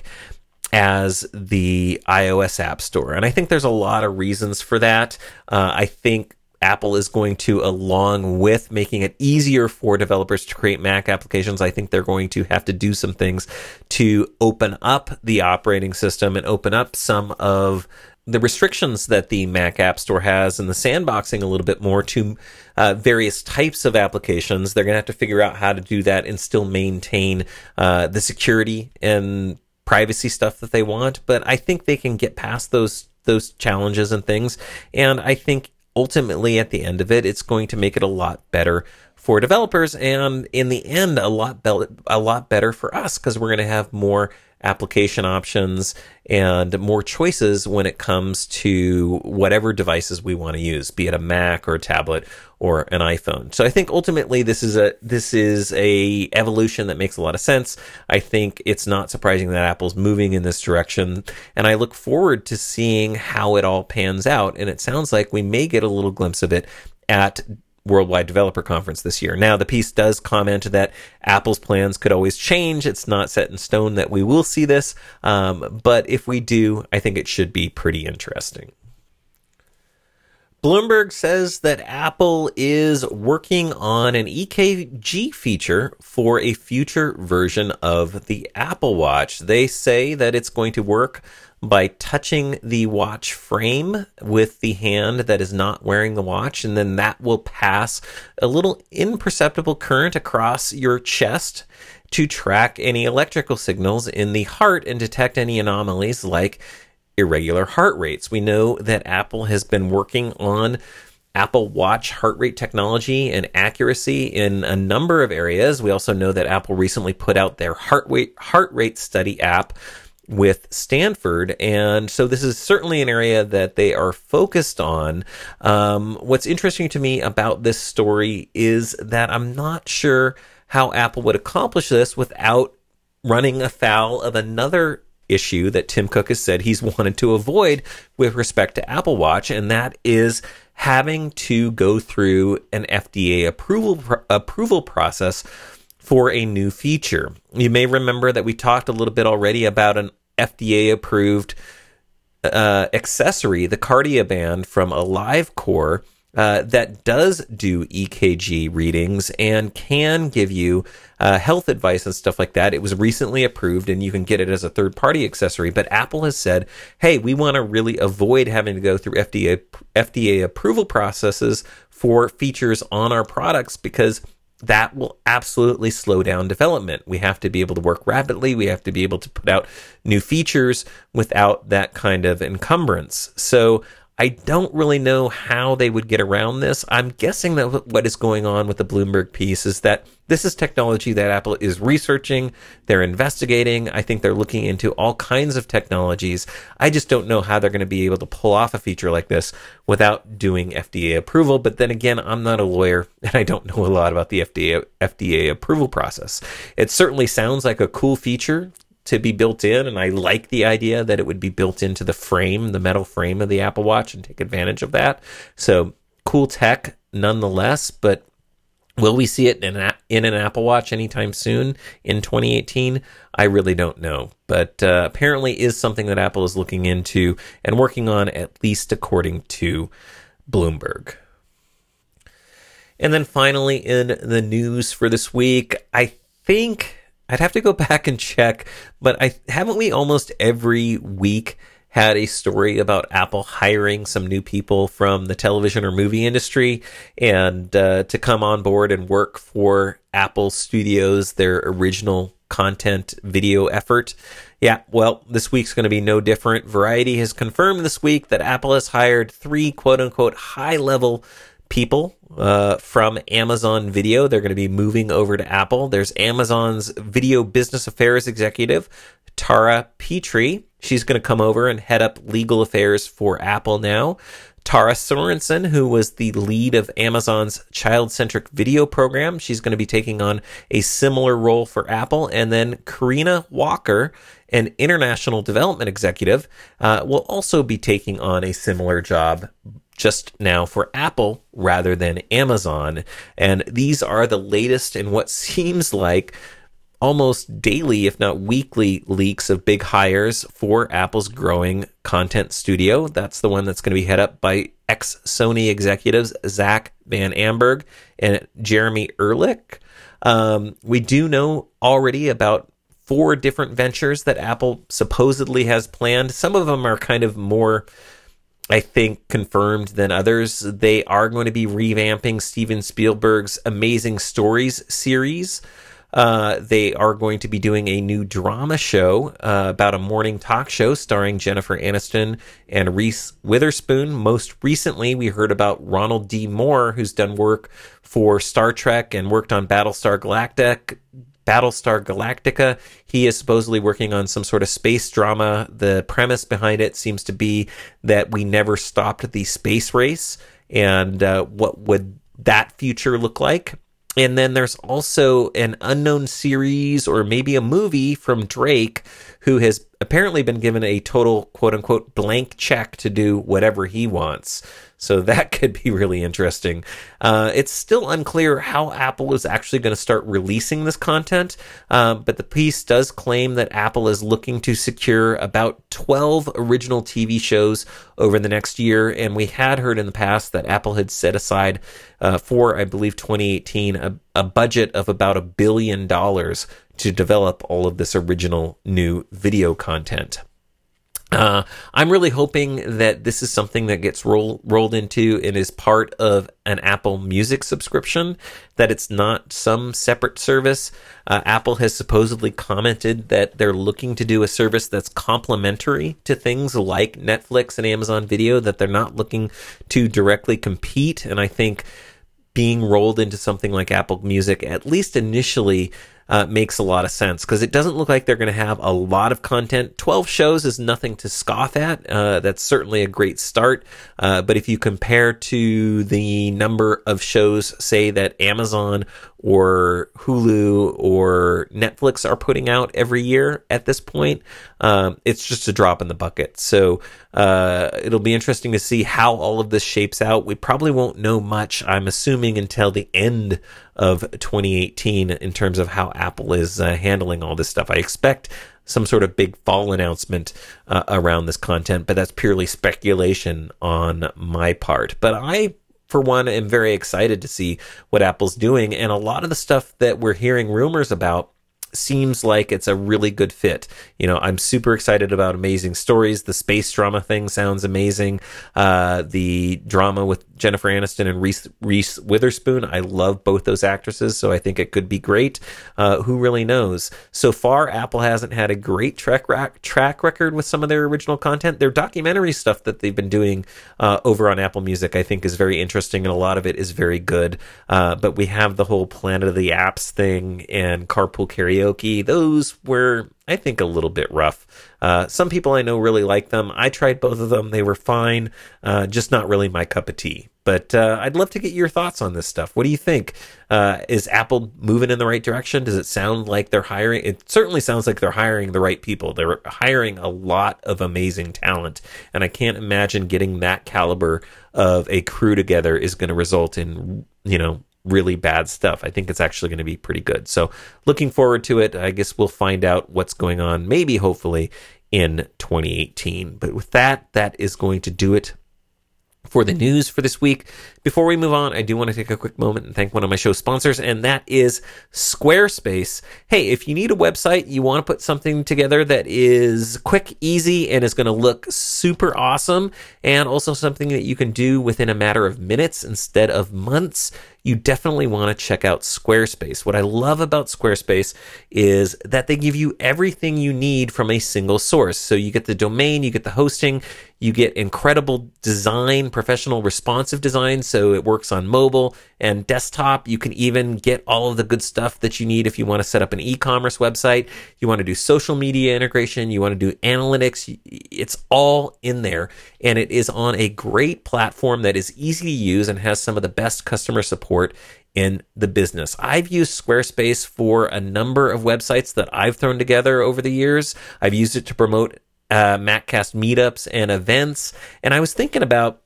as the iOS App Store. And I think there's a lot of reasons for that. I think Apple is going to, along with making it easier for developers to create Mac applications, I think they're going to have to do some things to open up the operating system and open up some of the restrictions that the Mac App Store has, and the sandboxing a little bit more to various types of applications. They're going to have to figure out how to do that and still maintain the security and privacy stuff that they want. But I think they can get past those challenges and things. And I think ultimately, at the end of it, it's going to make it a lot better for developers, and in the end, a lot better for us, because we're going to have more application options and more choices when it comes to whatever devices we want to use, be it a Mac or a tablet or an iPhone. So I think ultimately this is a evolution that makes a lot of sense. I think it's not surprising that Apple's moving in this direction, and I look forward to seeing how it all pans out. And it sounds like we may get a little glimpse of it at Worldwide Developer Conference this year. Now, the piece does comment that Apple's plans could always change. It's not set in stone that we will see this, but if we do, I think it should be pretty interesting. Bloomberg says that Apple is working on an EKG feature for a future version of the Apple Watch. They say that it's going to work by touching the watch frame with the hand that is not wearing the watch, and then that will pass a little imperceptible current across your chest to track any electrical signals in the heart and detect any anomalies like irregular heart rates. We know that Apple has been working on Apple Watch heart rate technology and accuracy in a number of areas. We also know that Apple recently put out their heart rate study app with Stanford, and so this is certainly an area that they are focused on. What's interesting to me about this story is that I'm not sure how Apple would accomplish this without running afoul of another issue that Tim Cook has said he's wanted to avoid with respect to Apple Watch, and that is having to go through an FDA approval process for a new feature. You may remember that we talked a little bit already about an FDA-approved accessory, the Cardioband from AliveCor, that does do EKG readings and can give you health advice and stuff like that. It was recently approved and you can get it as a third-party accessory, but Apple has said, hey, we want to really avoid having to go through FDA approval processes for features on our products because that will absolutely slow down development. We have to be able to work rapidly. We have to be able to put out new features without that kind of encumbrance. So I don't really know how they would get around this. I'm guessing that what is going on with the Bloomberg piece is that this is technology that Apple is researching, they're investigating. I think they're looking into all kinds of technologies. I just don't know how they're going to be able to pull off a feature like this without doing FDA approval. But then again, I'm not a lawyer and I don't know a lot about the FDA approval process. It certainly sounds like a cool feature to be built in, and I like the idea that it would be built into the frame, the metal frame of the Apple Watch, and take advantage of that. So cool tech nonetheless, but will we see it in an Apple Watch anytime soon in 2018? I really don't know, but apparently is something that Apple is looking into and working on, at least according to Bloomberg. And then finally in the news for this week, I think I'd have to go back and check, but haven't we almost every week had a story about Apple hiring some new people from the television or movie industry and to come on board and work for Apple Studios, their original content video effort? Yeah, well, this week's going to be no different. Variety has confirmed this week that Apple has hired 3 quote-unquote high-level people from Amazon Video. They're going to be moving over to Apple. There's Amazon's Video Business Affairs executive, Tara Petrie. She's going to come over and head up legal affairs for Apple now. Tara Sorensen, who was the lead of Amazon's child-centric video program, she's going to be taking on a similar role for Apple. And then Karina Walker, an international development executive, will also be taking on a similar job just now for Apple rather than Amazon. And these are the latest in what seems like almost daily, if not weekly, leaks of big hires for Apple's growing content studio. That's the one that's going to be head up by ex-Sony executives Zach Van Amberg and Jeremy Ehrlich. We do know already about 4 different ventures that Apple supposedly has planned. Some of them are kind of more, I think, confirmed than others. They are going to be revamping Steven Spielberg's Amazing Stories series. They are going to be doing a new drama show about a morning talk show starring Jennifer Aniston and Reese Witherspoon. Most recently, we heard about Ronald D. Moore, who's done work for Star Trek and worked on Battlestar Galactica. He is supposedly working on some sort of space drama. The premise behind it seems to be that we never stopped the space race, and what would that future look like? And then there's also an unknown series or maybe a movie from Drake, who has apparently been given a total quote-unquote blank check to do whatever he wants. So that could be really interesting. It's still unclear how Apple is actually going to start releasing this content, but the piece does claim that Apple is looking to secure about 12 original TV shows over the next year, and we had heard in the past that Apple had set aside for, I believe, 2018, a budget of about $1 billion to develop all of this original new video content. I'm really hoping that this is something that gets rolled into and is part of an Apple Music subscription, that it's not some separate service. Apple has supposedly commented that they're looking to do a service that's complementary to things like Netflix and Amazon Video, that they're not looking to directly compete. And I think being rolled into something like Apple Music, at least initially, makes a lot of sense, because it doesn't look like they're going to have a lot of content. 12 shows is nothing to scoff at. That's certainly a great start. But if you compare to the number of shows, say, that Amazon or Hulu or Netflix are putting out every year at this point, it's just a drop in the bucket. So it'll be interesting to see how all of this shapes out. We probably won't know much, I'm assuming, until the end of 2018 in terms of how Apple is handling all this stuff. I expect some sort of big fall announcement around this content, but that's purely speculation on my part. But I, for one, am very excited to see what Apple's doing, and a lot of the stuff that we're hearing rumors about seems like it's a really good fit. You know, I'm super excited about Amazing Stories. The space drama thing sounds amazing. The drama with Jennifer Aniston and Reese Witherspoon, I love both those actresses, so I think it could be great. Who really knows? So far, Apple hasn't had a great track record with some of their original content. Their documentary stuff that they've been doing over on Apple Music, I think, is very interesting, and a lot of it is very good. But we have the whole Planet of the Apps thing and Carpool Karaoke. Those were, I think, a little bit rough. Some people I know really like them. I tried both of them. They were fine, just not really my cup of tea. But I'd love to get your thoughts on this stuff. What do you think? Is Apple moving in the right direction? Does it sound like they're hiring? It certainly sounds like they're hiring the right people. They're hiring a lot of amazing talent, and I can't imagine getting that caliber of a crew together is going to result in, really bad stuff. I think it's actually going to be pretty good. So looking forward to it. I guess we'll find out what's going on, maybe, hopefully, in 2018. But with that is going to do it for the news for this week. Before we move on, I do want to take a quick moment and thank one of my show sponsors, and that is Squarespace. Hey, if you need a website, you want to put something together that is quick, easy, and is going to look super awesome, and also something that you can do within a matter of minutes instead of months, you definitely want to check out Squarespace. What I love about Squarespace is that they give you everything you need from a single source. So you get the domain, you get the hosting, you get incredible design, professional responsive design, so it works on mobile and desktop. You can even get all of the good stuff that you need if you want to set up an e-commerce website, you want to do social media integration, you want to do analytics. It's all in there, and it is on a great platform that is easy to use and has some of the best customer support in the business. I've used Squarespace for a number of websites that I've thrown together over the years. I've used it to promote MacCast meetups and events, and I was thinking about,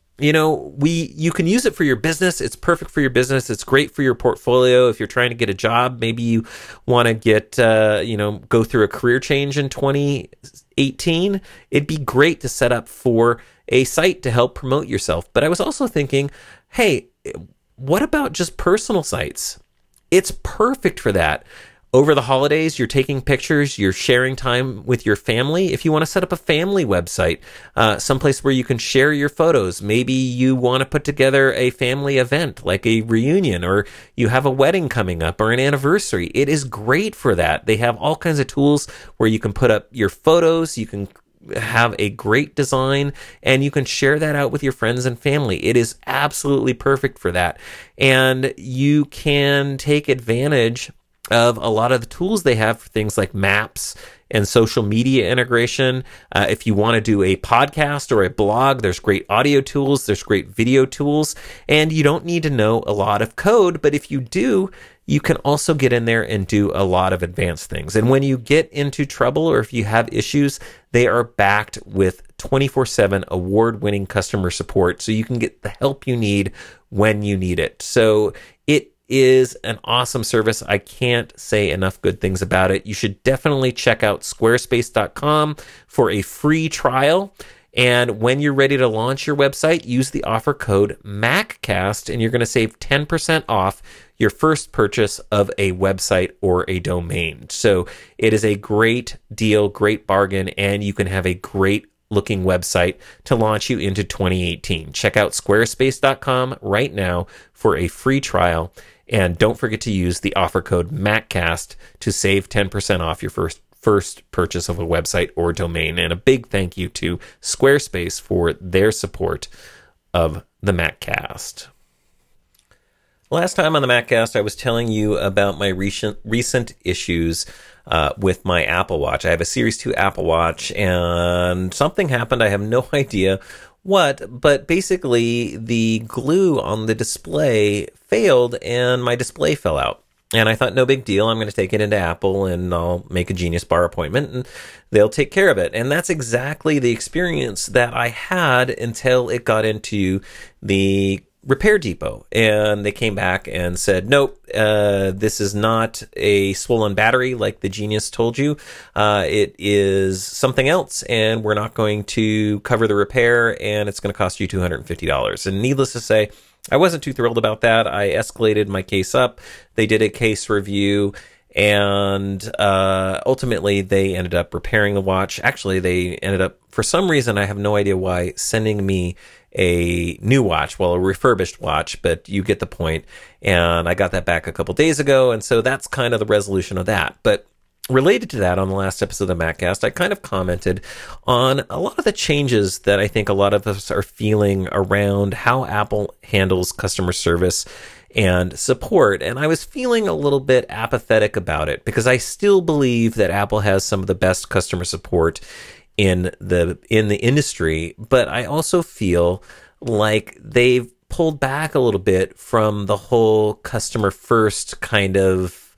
you can use it for your business. It's perfect for your business. It's great for your portfolio. If you're trying to get a job, maybe you want to get, go through a career change in 2018. It'd be great to set up for a site to help promote yourself. But I was also thinking, hey, what about just personal sites? It's perfect for that. Over the holidays, you're taking pictures, you're sharing time with your family. If you want to set up a family website, someplace where you can share your photos, maybe you want to put together a family event like a reunion, or you have a wedding coming up or an anniversary. It is great for that. They have all kinds of tools where you can put up your photos, you can have a great design, and you can share that out with your friends and family. It is absolutely perfect for that. And you can take advantage of a lot of the tools they have for things like maps and social media integration. If you want to do a podcast or a blog, there's great audio tools, there's great video tools, and you don't need to know a lot of code, but if you do, you can also get in there and do a lot of advanced things. And when you get into trouble or if you have issues, they are backed with 24/7 award-winning customer support, so you can get the help you need when you need it. So it is an awesome service. I can't say enough good things about it. You should definitely check out squarespace.com for a free trial. And when you're ready to launch your website, use the offer code MACCAST, and you're going to save 10% off your first purchase of a website or a domain. So it is a great deal, great bargain, and you can have a great looking website to launch you into 2018. Check out squarespace.com right now for a free trial. And don't forget to use the offer code MACCAST to save 10% off your first purchase of a website or domain. And a big thank you to Squarespace for their support of the MacCast. Last time on the MacCast, I was telling you about my recent issues with my Apple Watch. I have a Series 2 Apple Watch, and something happened. I have no idea what, but basically the glue on the display failed, and my display fell out. And I thought, no big deal. I'm going to take it into Apple, and I'll make a Genius Bar appointment, and they'll take care of it. And that's exactly the experience that I had until it got into the repair depot, and they came back and said, nope, this is not a swollen battery like the Genius told you. It is something else, and we're not going to cover the repair, and it's going to cost you $250. And needless to say, I wasn't too thrilled about that. I escalated my case up. They did a case review, and ultimately they ended up repairing the watch. Actually, they ended up, for some reason, I have no idea why, sending me a new watch, well, a refurbished watch, but you get the point. And I got that back a couple days ago, and so that's kind of the resolution of that. But related to that, on the last episode of the MacCast, I kind of commented on a lot of the changes that I think a lot of us are feeling around how Apple handles customer service and support. And I was feeling a little bit apathetic about it because I still believe that Apple has some of the best customer support in the industry, but I also feel like they've pulled back a little bit from the whole customer first kind of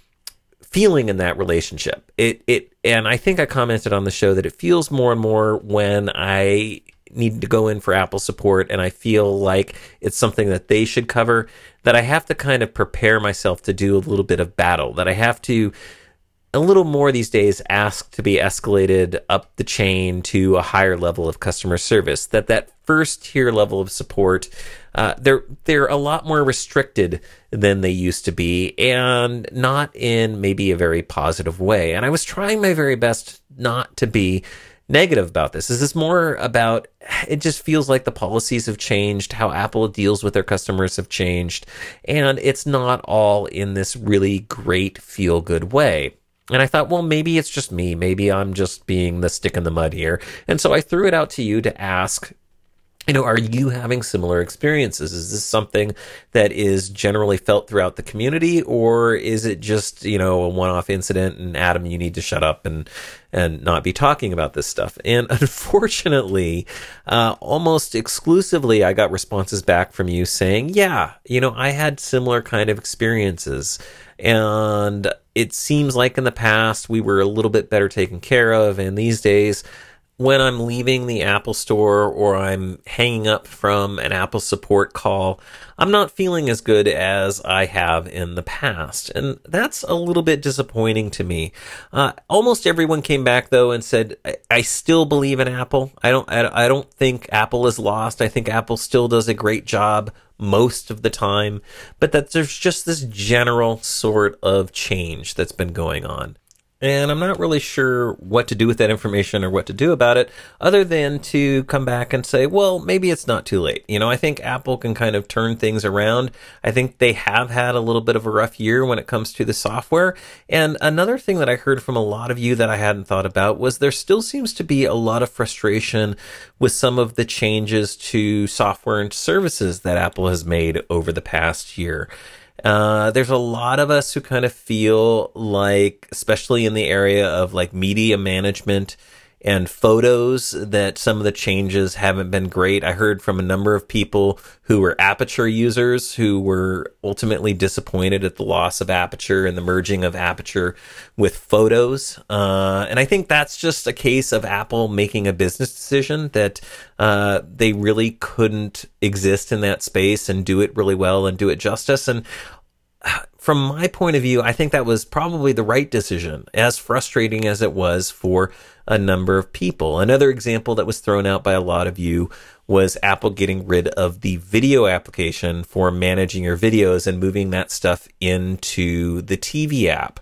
feeling in that relationship. And I think I commented on the show that it feels more and more when I need to go in for Apple support and I feel like it's something that they should cover, that I have to kind of prepare myself to do a little bit of battle, that I have to a little more these days ask to be escalated up the chain to a higher level of customer service, that first tier level of support, they're a lot more restricted than they used to be, and not in maybe a very positive way. And I was trying my very best not to be negative about this. This is more about, it just feels like the policies have changed, how Apple deals with their customers have changed, and it's not all in this really great feel-good way. And I thought, well, maybe it's just me. Maybe I'm just being the stick in the mud here. And so I threw it out to you to ask, are you having similar experiences? Is this something that is generally felt throughout the community, or is it just, a one-off incident, and Adam, you need to shut up and not be talking about this stuff? And unfortunately, almost exclusively, I got responses back from you saying, yeah, I had similar kind of experiences. And it seems like in the past we were a little bit better taken care of, and these days, when I'm leaving the Apple store or I'm hanging up from an Apple support call, I'm not feeling as good as I have in the past. And that's a little bit disappointing to me. Almost everyone came back though and said, I still believe in Apple. I don't think Apple is lost. I think Apple still does a great job most of the time, but that there's just this general sort of change that's been going on. And I'm not really sure what to do with that information or what to do about it, other than to come back and say, well, maybe it's not too late. I think Apple can kind of turn things around. I think they have had a little bit of a rough year when it comes to the software. And another thing that I heard from a lot of you that I hadn't thought about was there still seems to be a lot of frustration with some of the changes to software and services that Apple has made over the past year. There's a lot of us who kind of feel like, especially in the area of like media management and photos, that some of the changes haven't been great. I heard from a number of people who were Aperture users who were ultimately disappointed at the loss of Aperture and the merging of Aperture with Photos. And I think that's just a case of Apple making a business decision that they really couldn't exist in that space and do it really well and do it justice. And from my point of view, I think that was probably the right decision, as frustrating as it was for a number of people. Another example that was thrown out by a lot of you was Apple getting rid of the video application for managing your videos and moving that stuff into the TV app.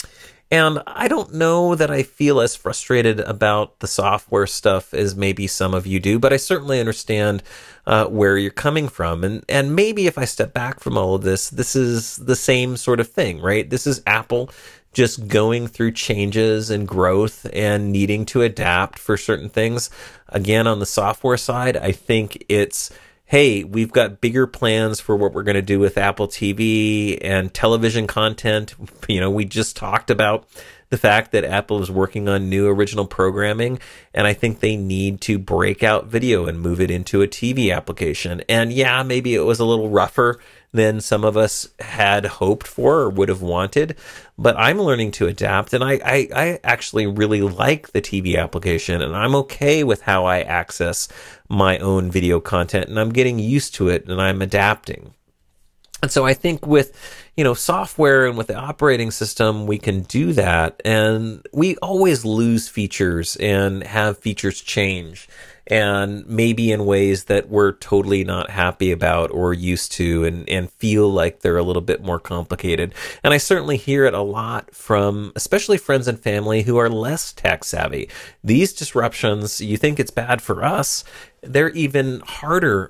And I don't know that I feel as frustrated about the software stuff as maybe some of you do, but I certainly understand where you're coming from. And maybe if I step back from all of this, this is the same sort of thing, right? This is Apple just going through changes and growth and needing to adapt for certain things. Again, on the software side, I think it's hey, we've got bigger plans for what we're going to do with Apple TV and television content. We just talked about the fact that Apple is working on new original programming, and I think they need to break out video and move it into a TV application. And yeah, maybe it was a little rougher than some of us had hoped for or would have wanted, but I'm learning to adapt, and I actually really like the TV application, and I'm okay with how I access my own video content, and I'm getting used to it, and I'm adapting. And so I think with, software and with the operating system, we can do that. And we always lose features and have features change, and maybe in ways that we're totally not happy about or used to, and feel like they're a little bit more complicated. And I certainly hear it a lot from especially friends and family who are less tech savvy. These disruptions, you think it's bad for us, they're even harder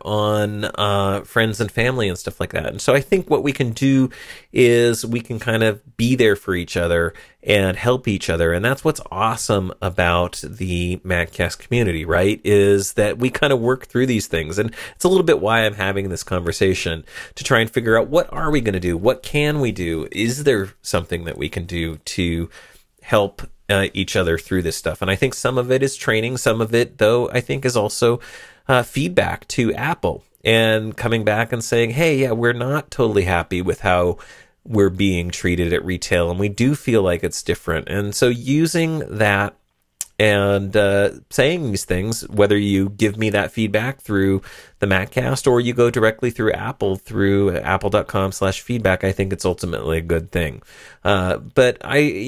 on friends and family and stuff like that. And so I think what we can do is we can kind of be there for each other and help each other. And that's what's awesome about the Maccast community, right? Is that we kind of work through these things. And it's a little bit why I'm having this conversation, to try and figure out, what are we going to do? What can we do? Is there something that we can do to help each other through this stuff? And I think some of it is training. Some of it, though, I think is also feedback to Apple and coming back and saying, hey, yeah, we're not totally happy with how we're being treated at retail, and we do feel like it's different. And so using that and saying these things, whether you give me that feedback through the Maccast or you go directly through Apple, through apple.com/feedback, I think it's ultimately a good thing. But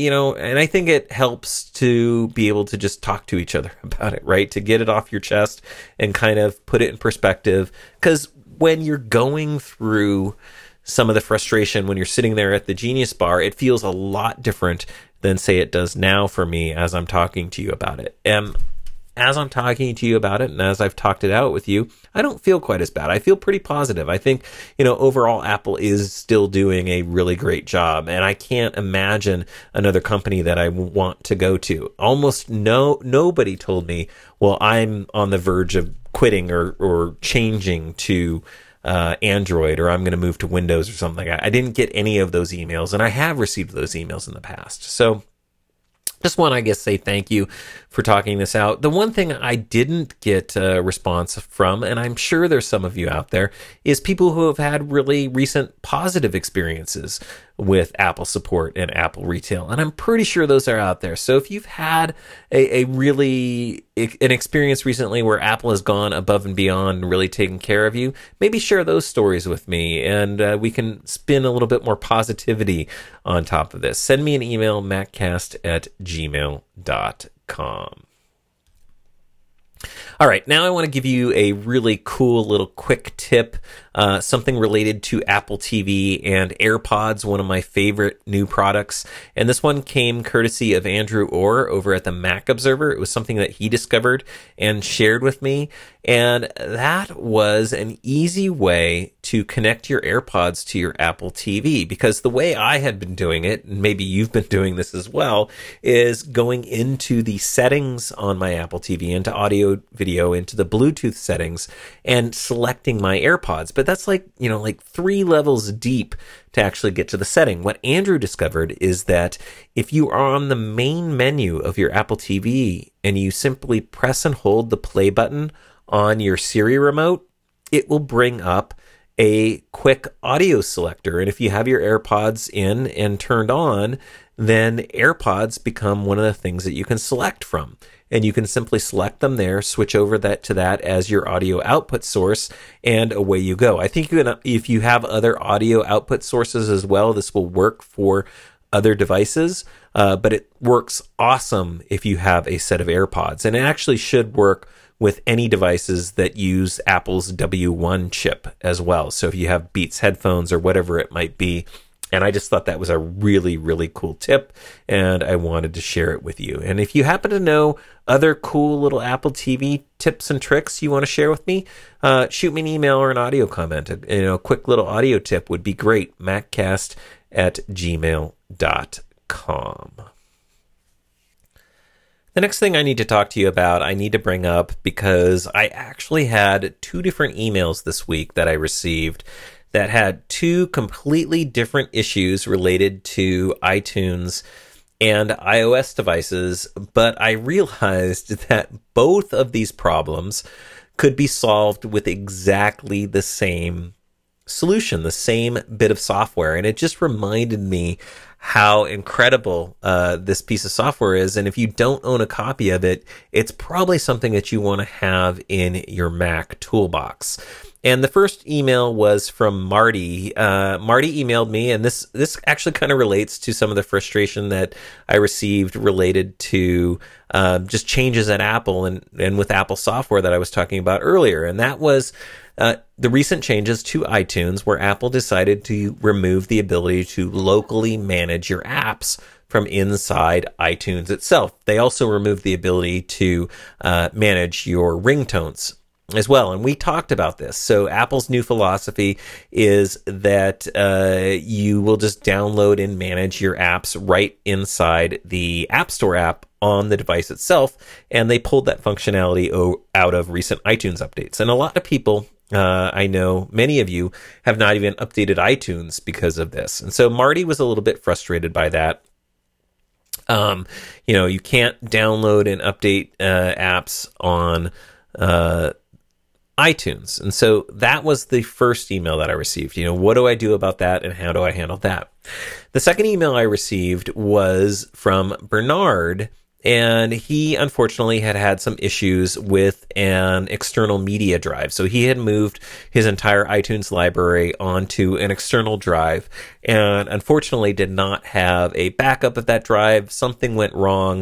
I think it helps to be able to just talk to each other about it, right? To get it off your chest and kind of put it in perspective. Because when you're going through some of the frustration, when you're sitting there at the Genius Bar, it feels a lot different than, say, it does now for me as I'm talking to you about it. And as I'm talking to you about it, and as I've talked it out with you, I don't feel quite as bad. I feel pretty positive. I think, overall, Apple is still doing a really great job, and I can't imagine another company that I want to go to. Almost nobody told me, well, I'm on the verge of quitting or changing to Android, or I'm going to move to Windows or something like that. I didn't get any of those emails, and I have received those emails in the past. So just want to, I guess, say thank you for talking this out. The one thing I didn't get a response from, and I'm sure there's some of you out there, is people who have had really recent positive experiences with Apple support and Apple retail. And I'm pretty sure those are out there. So if you've had an experience recently where Apple has gone above and beyond and really taken care of you, maybe share those stories with me, and we can spin a little bit more positivity on top of this. Send me an email, maccast@gmail.com. All right, now I want to give you a really cool little quick tip, something related to Apple TV and AirPods, one of my favorite new products. And this one came courtesy of Andrew Orr over at the Mac Observer. It was something that he discovered and shared with me. And that was an easy way to connect your AirPods to your Apple TV, because the way I had been doing it, and maybe you've been doing this as well, is going into the settings on my Apple TV, into audio, video, into the Bluetooth settings, and selecting my AirPods. But that's like 3 levels deep to actually get to the setting. What Andrew discovered is that if you are on the main menu of your Apple TV and you simply press and hold the play button on your Siri remote, it will bring up a quick audio selector. And if you have your AirPods in and turned on, then AirPods become one of the things that you can select from. And you can simply select them there, switch over to that as your audio output source, and away you go. I think if you have other audio output sources as well, this will work for other devices, but it works awesome if you have a set of AirPods. And it actually should work with any devices that use Apple's W1 chip as well. So if you have Beats headphones or whatever it might be. And I just thought that was a really, really cool tip, and I wanted to share it with you. And if you happen to know other cool little Apple TV tips and tricks you want to share with me, shoot me an email or an audio comment. A quick little audio tip would be great. maccast@gmail.com. The next thing I need to talk to you about, I need to bring up because I actually had two different emails this week that I received that had two completely different issues related to iTunes and iOS devices, but I realized that both of these problems could be solved with exactly the same solution, the same bit of software. And it just reminded me how incredible this piece of software is. And if you don't own a copy of it, it's probably something that you want to have in your Mac toolbox. And the first email was from Marty. Marty emailed me, and this actually kind of relates to some of the frustration that I received related to just changes at Apple and with Apple software that I was talking about earlier. And that was the recent changes to iTunes, where Apple decided to remove the ability to locally manage your apps from inside iTunes itself. They also removed the ability to manage your ringtones as well. And we talked about this. So Apple's new philosophy is that you will just download and manage your apps right inside the App Store app on the device itself. And they pulled that functionality out of recent iTunes updates. And a lot of people, I know many of you, have not even updated iTunes because of this. And so Marty was a little bit frustrated by that. You can't download and update apps on iTunes. And so that was the first email that I received. What do I do about that, and how do I handle that? The second email I received was from Bernard, and he unfortunately had some issues with an external media drive. So he had moved his entire iTunes library onto an external drive and unfortunately did not have a backup of that drive. Something went wrong.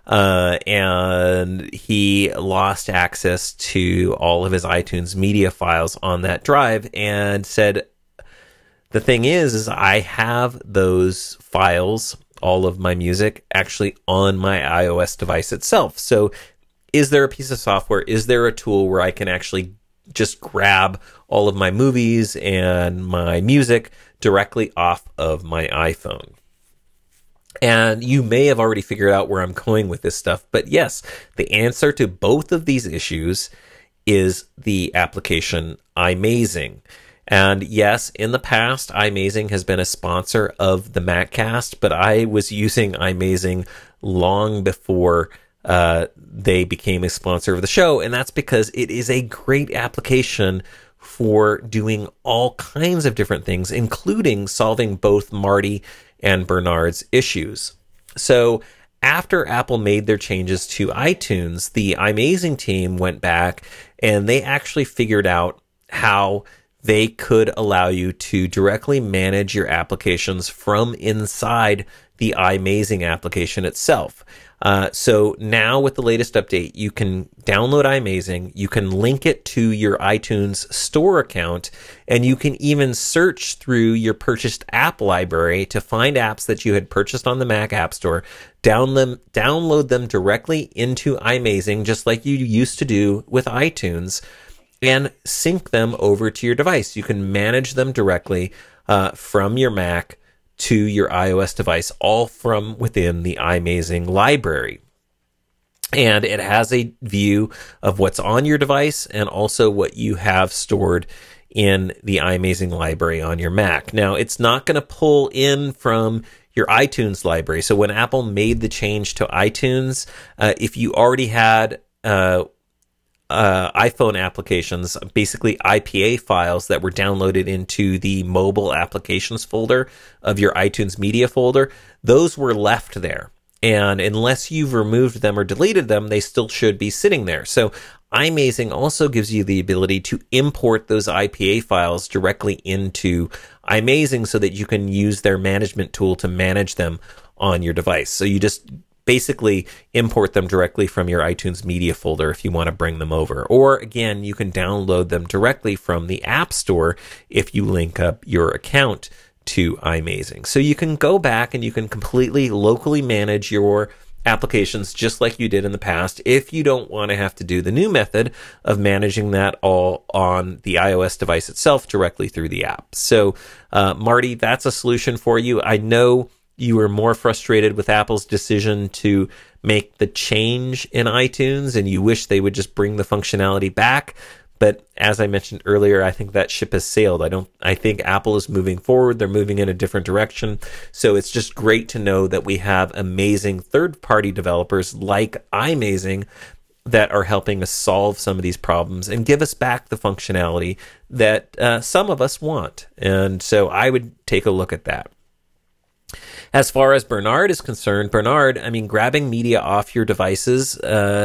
And he lost access to all of his iTunes media files on that drive, and said, the thing is I have those files, all of my music, actually on my iOS device itself. So is there a piece of software, is there a tool where I can actually just grab all of my movies and my music directly off of my iPhone? And you may have already figured out where I'm going with this stuff, but yes, the answer to both of these issues is the application iMazing. And yes, in the past, iMazing has been a sponsor of the MacCast, but I was using iMazing long before they became a sponsor of the show, and that's because it is a great application for doing all kinds of different things, including solving both Marty and Bernard's issues. So after Apple made their changes to iTunes, the iMazing team went back and they actually figured out how they could allow you to directly manage your applications from inside the iMazing application itself. So now with the latest update, you can download iMazing, you can link it to your iTunes store account, and you can even search through your purchased app library to find apps that you had purchased on the Mac App Store, download them directly into iMazing, just like you used to do with iTunes, and sync them over to your device. You can manage them directly from your Mac to your iOS device, all from within the iMazing library. And it has a view of what's on your device and also what you have stored in the iMazing library on your Mac. Now, it's not going to pull in from your iTunes library. So when Apple made the change to iTunes, if you already had iPhone applications, basically IPA files that were downloaded into the mobile applications folder of your iTunes media folder, those were left there. And unless you've removed them or deleted them, they still should be sitting there. So iMazing also gives you the ability to import those IPA files directly into iMazing so that you can use their management tool to manage them on your device. So you just basically import them directly from your iTunes media folder if you want to bring them over. Or again, you can download them directly from the App Store if you link up your account to iMazing. So you can go back and you can completely locally manage your applications just like you did in the past if you don't want to have to do the new method of managing that all on the iOS device itself directly through the app. So Marty, that's a solution for you. I know you were more frustrated with Apple's decision to make the change in iTunes and you wish they would just bring the functionality back. But as I mentioned earlier, I think that ship has sailed. I think Apple is moving forward. They're moving in a different direction. So it's just great to know that we have amazing third-party developers like iMazing that are helping us solve some of these problems and give us back the functionality that some of us want. And so I would take a look at that. As far as Bernard is concerned, grabbing media off your devices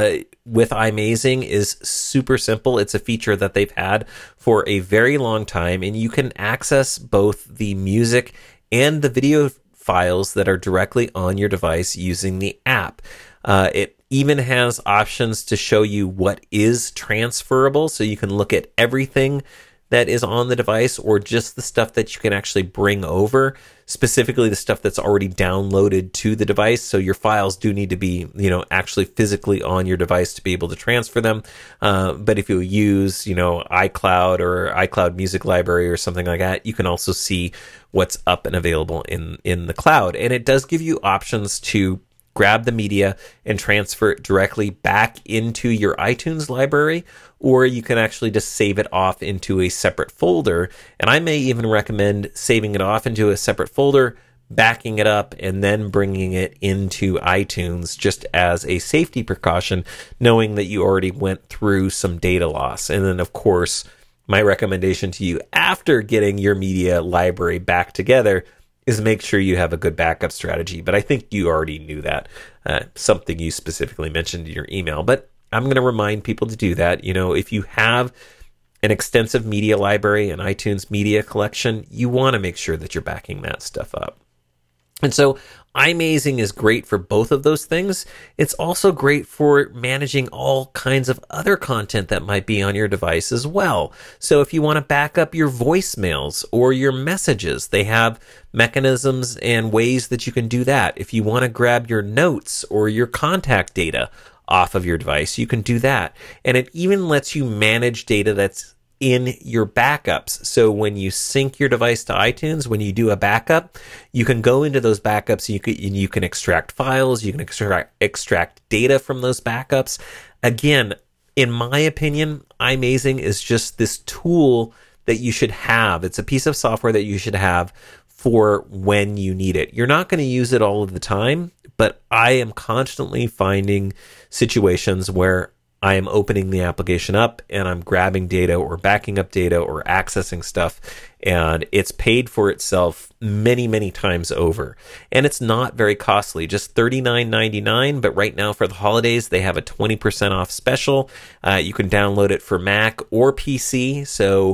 with iMazing is super simple. It's a feature that they've had for a very long time, and you can access both the music and the video files that are directly on your device using the app. It even has options to show you what is transferable, so you can look at everything that is on the device or just the stuff that you can actually bring over, specifically the stuff that's already downloaded to the device. So your files do need to be, actually physically on your device to be able to transfer them. But if you use, iCloud or iCloud Music Library or something like that, you can also see what's up and available in the cloud. And it does give you options to grab the media and transfer it directly back into your iTunes library, or you can actually just save it off into a separate folder. And I may even recommend saving it off into a separate folder, backing it up, and then bringing it into iTunes just as a safety precaution, knowing that you already went through some data loss. And then, of course, my recommendation to you after getting your media library back together is make sure you have a good backup strategy. But I think you already knew that, something you specifically mentioned in your email. But I'm going to remind people to do that. If you have an extensive media library, an iTunes media collection, you want to make sure that you're backing that stuff up. And so iMazing is great for both of those things. It's also great for managing all kinds of other content that might be on your device as well. So if you want to back up your voicemails or your messages, they have mechanisms and ways that you can do that. If you want to grab your notes or your contact data off of your device, you can do that. And it even lets you manage data that's in your backups. So when you sync your device to iTunes, when you do a backup, you can go into those backups and you can extract files, you can extract data from those backups. Again, in my opinion, iMazing is just this tool that you should have. It's a piece of software that you should have for when you need it. You're not going to use it all of the time, but I am constantly finding situations where I am opening the application up and I'm grabbing data or backing up data or accessing stuff, and it's paid for itself many, many times over. And it's not very costly, just $39.99. But right now for the holidays, they have a 20% off special. You can download it for Mac or PC. So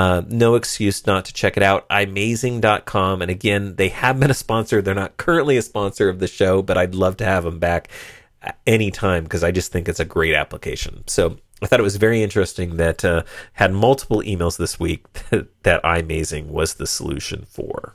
no excuse not to check it out. iMazing.com. And again, they have been a sponsor. They're not currently a sponsor of the show, but I'd love to have them back anytime because I just think it's a great application. So I thought it was very interesting that had multiple emails this week that iMazing was the solution for.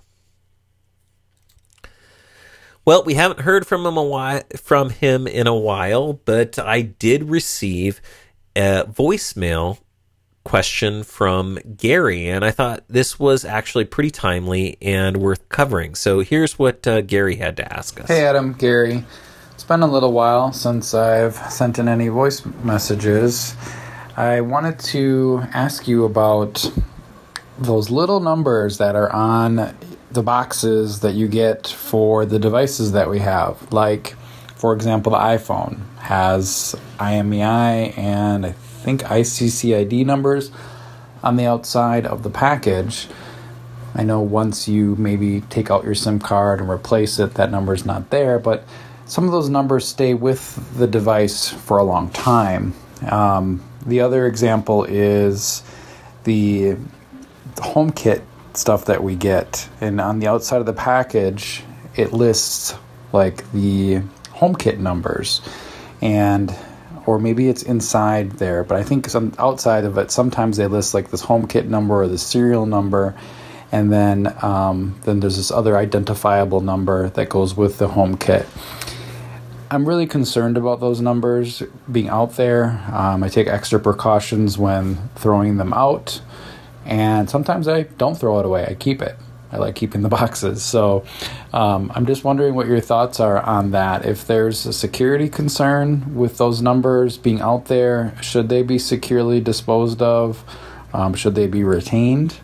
Well, we haven't heard from him in a while, but I did receive a voicemail question from Gary, and I thought this was actually pretty timely and worth covering. So here's what Gary had to ask us. Hey Adam, Gary. It's been a little while since I've sent in any voice messages. I wanted to ask you about those little numbers that are on the boxes that you get for the devices that we have. Like, for example, the iPhone has IMEI and I think ICCID numbers on the outside of the package. I know once you maybe take out your SIM card and replace it, that number's not there, but some of those numbers stay with the device for a long time. The other example is the HomeKit stuff that we get. And on the outside of the package, it lists like the HomeKit numbers. Or maybe it's inside there, but I think some outside of it, sometimes they list like this HomeKit number or the serial number. And then there's this other identifiable number that goes with the HomeKit. I'm really concerned about those numbers being out there. I take extra precautions when throwing them out, and sometimes I don't throw it away. I keep it. I like keeping the boxes. So I'm just wondering what your thoughts are on that. If there's a security concern with those numbers being out there, should they be securely disposed of? Should they be retained?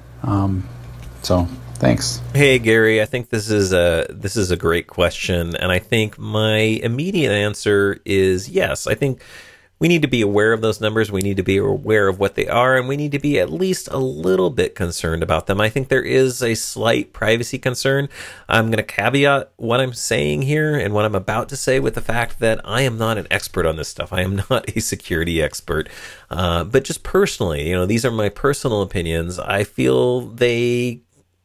So thanks. Hey Gary, I think this is a great question, and I think my immediate answer is yes. I think we need to be aware of those numbers. We need to be aware of what they are, and we need to be at least a little bit concerned about them. I think there is a slight privacy concern. I'm going to caveat what I'm saying here and what I'm about to say with the fact that I am not an expert on this stuff. I am not a security expert. But just personally, these are my personal opinions. I feel they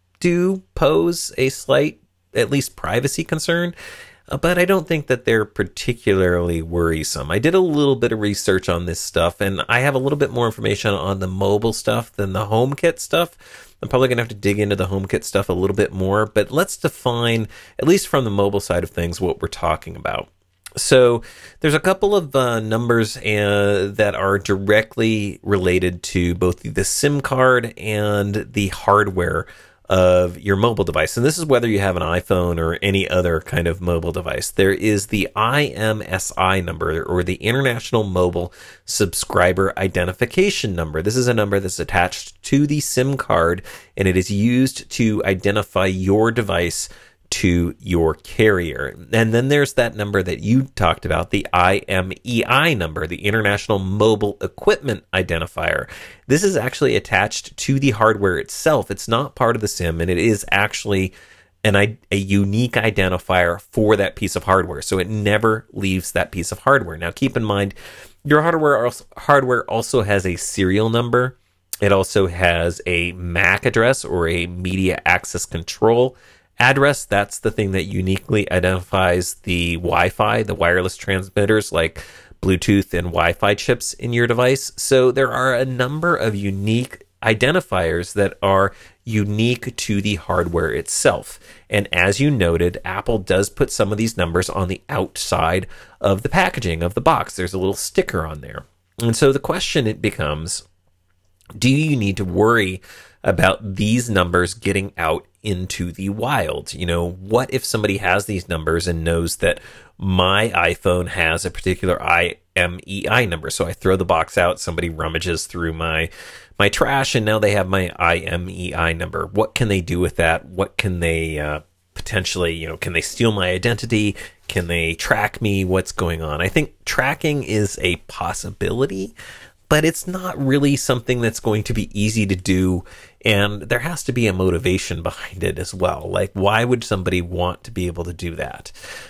do pose a slight, at least privacy concern. But I don't think that they're particularly worrisome. I did a little bit of research on this stuff, and I have a little bit more information on the mobile stuff than the HomeKit stuff. I'm probably going to have to dig into the HomeKit stuff a little bit more, but let's define, at least from the mobile side of things, what we're talking about. So there's a couple of numbers that are directly related to both the SIM card and the hardware of your mobile device. And this is whether you have an iPhone or any other kind of mobile device. There is the IMSI number, or the International Mobile Subscriber Identification Number. This is a number that's attached to the SIM card, and it is used to identify your device to your carrier. And then there's that number that you talked about, the IMEI number, the International Mobile Equipment Identifier. This is actually attached to the hardware itself. It's not part of the SIM, and it is actually a unique identifier for that piece of hardware. So it never leaves that piece of hardware. Now, keep in mind, your hardware also has a serial number. It also has a MAC address, or a media access control address. That's the thing that uniquely identifies the Wi-Fi, the wireless transmitters like Bluetooth and Wi-Fi chips in your device. So there are a number of unique identifiers that are unique to the hardware itself. And as you noted, Apple does put some of these numbers on the outside of the packaging of the box. There's a little sticker on there. And so the question it becomes, do you need to worry about these numbers getting out into the wild? What if somebody has these numbers and knows that my iPhone has a particular IMEI number? So I throw the box out, somebody rummages through my trash, and now they have my IMEI number. What can they do with that? What can they potentially, can they steal my identity? Can they track me? What's going on? I think tracking is a possibility, but it's not really something that's going to be easy to do, and there has to be a motivation behind it as well. Like, why would somebody want to be able to do that?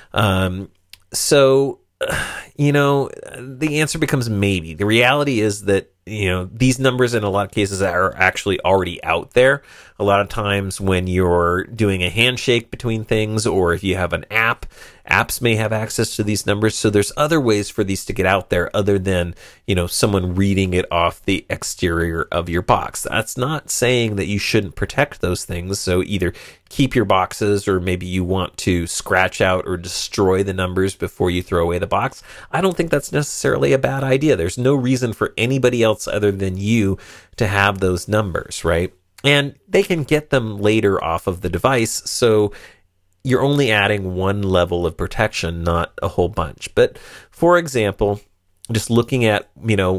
So, the answer becomes maybe. The reality is that, these numbers in a lot of cases are actually already out there. A lot of times when you're doing a handshake between things, or if you have an app, apps may have access to these numbers. So there's other ways for these to get out there other than, someone reading it off the exterior of your box. That's not saying that you shouldn't protect those things. So either keep your boxes, or maybe you want to scratch out or destroy the numbers before you throw away the box. I don't think that's necessarily a bad idea. There's no reason for anybody else other than you to have those numbers, right? And they can get them later off of the device, so you're only adding one level of protection, not a whole bunch. But for example, just looking at,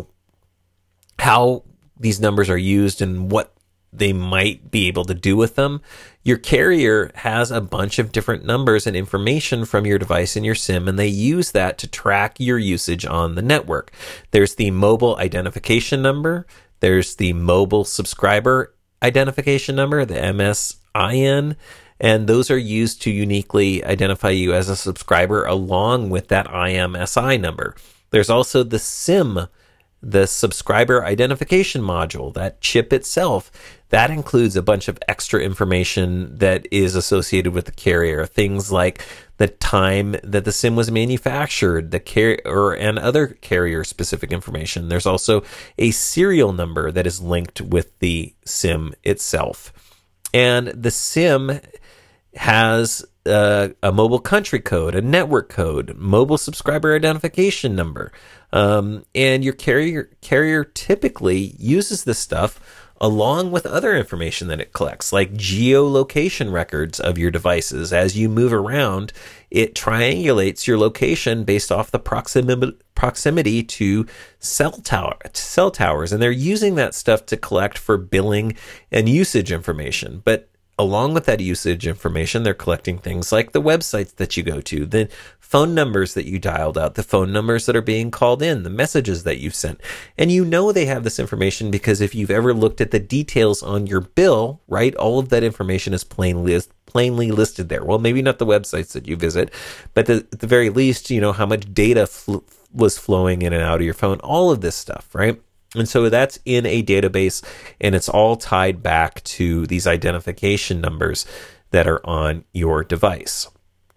how these numbers are used and what they might be able to do with them, your carrier has a bunch of different numbers and information from your device and your SIM, and they use that to track your usage on the network. There's the mobile identification number. There's the mobile subscriber identification number, the MSIN, and those are used to uniquely identify you as a subscriber along with that IMSI number. There's also the SIM, the subscriber identification module, that chip itself. That includes a bunch of extra information that is associated with the carrier. Things like the time that the SIM was manufactured, the carrier, and other carrier specific information. There's also a serial number that is linked with the SIM itself. And the SIM has a mobile country code, a network code, mobile subscriber identification number. And your carrier typically uses this stuff along with other information that it collects, like geolocation records of your devices. As you move around, it triangulates your location based off the proximity to cell towers. And they're using that stuff to collect for billing and usage information. But along with that usage information, they're collecting things like the websites that you go to, the phone numbers that you dialed out, the phone numbers that are being called in, the messages that you've sent. And you know they have this information because if you've ever looked at the details on your bill, right, all of that information is plainly listed there. Well, maybe not the websites that you visit, but at the very least, you know how much data was flowing in and out of your phone, all of this stuff, right? And so that's in a database, and it's all tied back to these identification numbers that are on your device.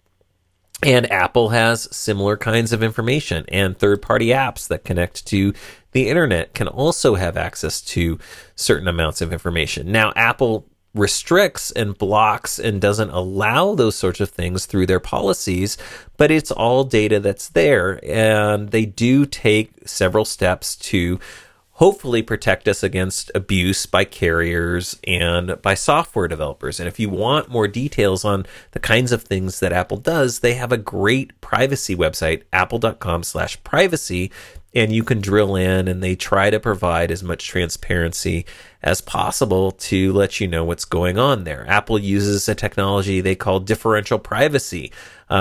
And Apple has similar kinds of information, and third-party apps that connect to the internet can also have access to certain amounts of information. Now, Apple restricts and blocks and doesn't allow those sorts of things through their policies, but it's all data that's there, and they do take several steps to hopefully protect us against abuse by carriers and by software developers. And if you want more details on the kinds of things that Apple does, they have a great privacy website, apple.com/privacy, and you can drill in, and they try to provide as much transparency as possible to let you know what's going on there. Apple uses a technology they call differential privacy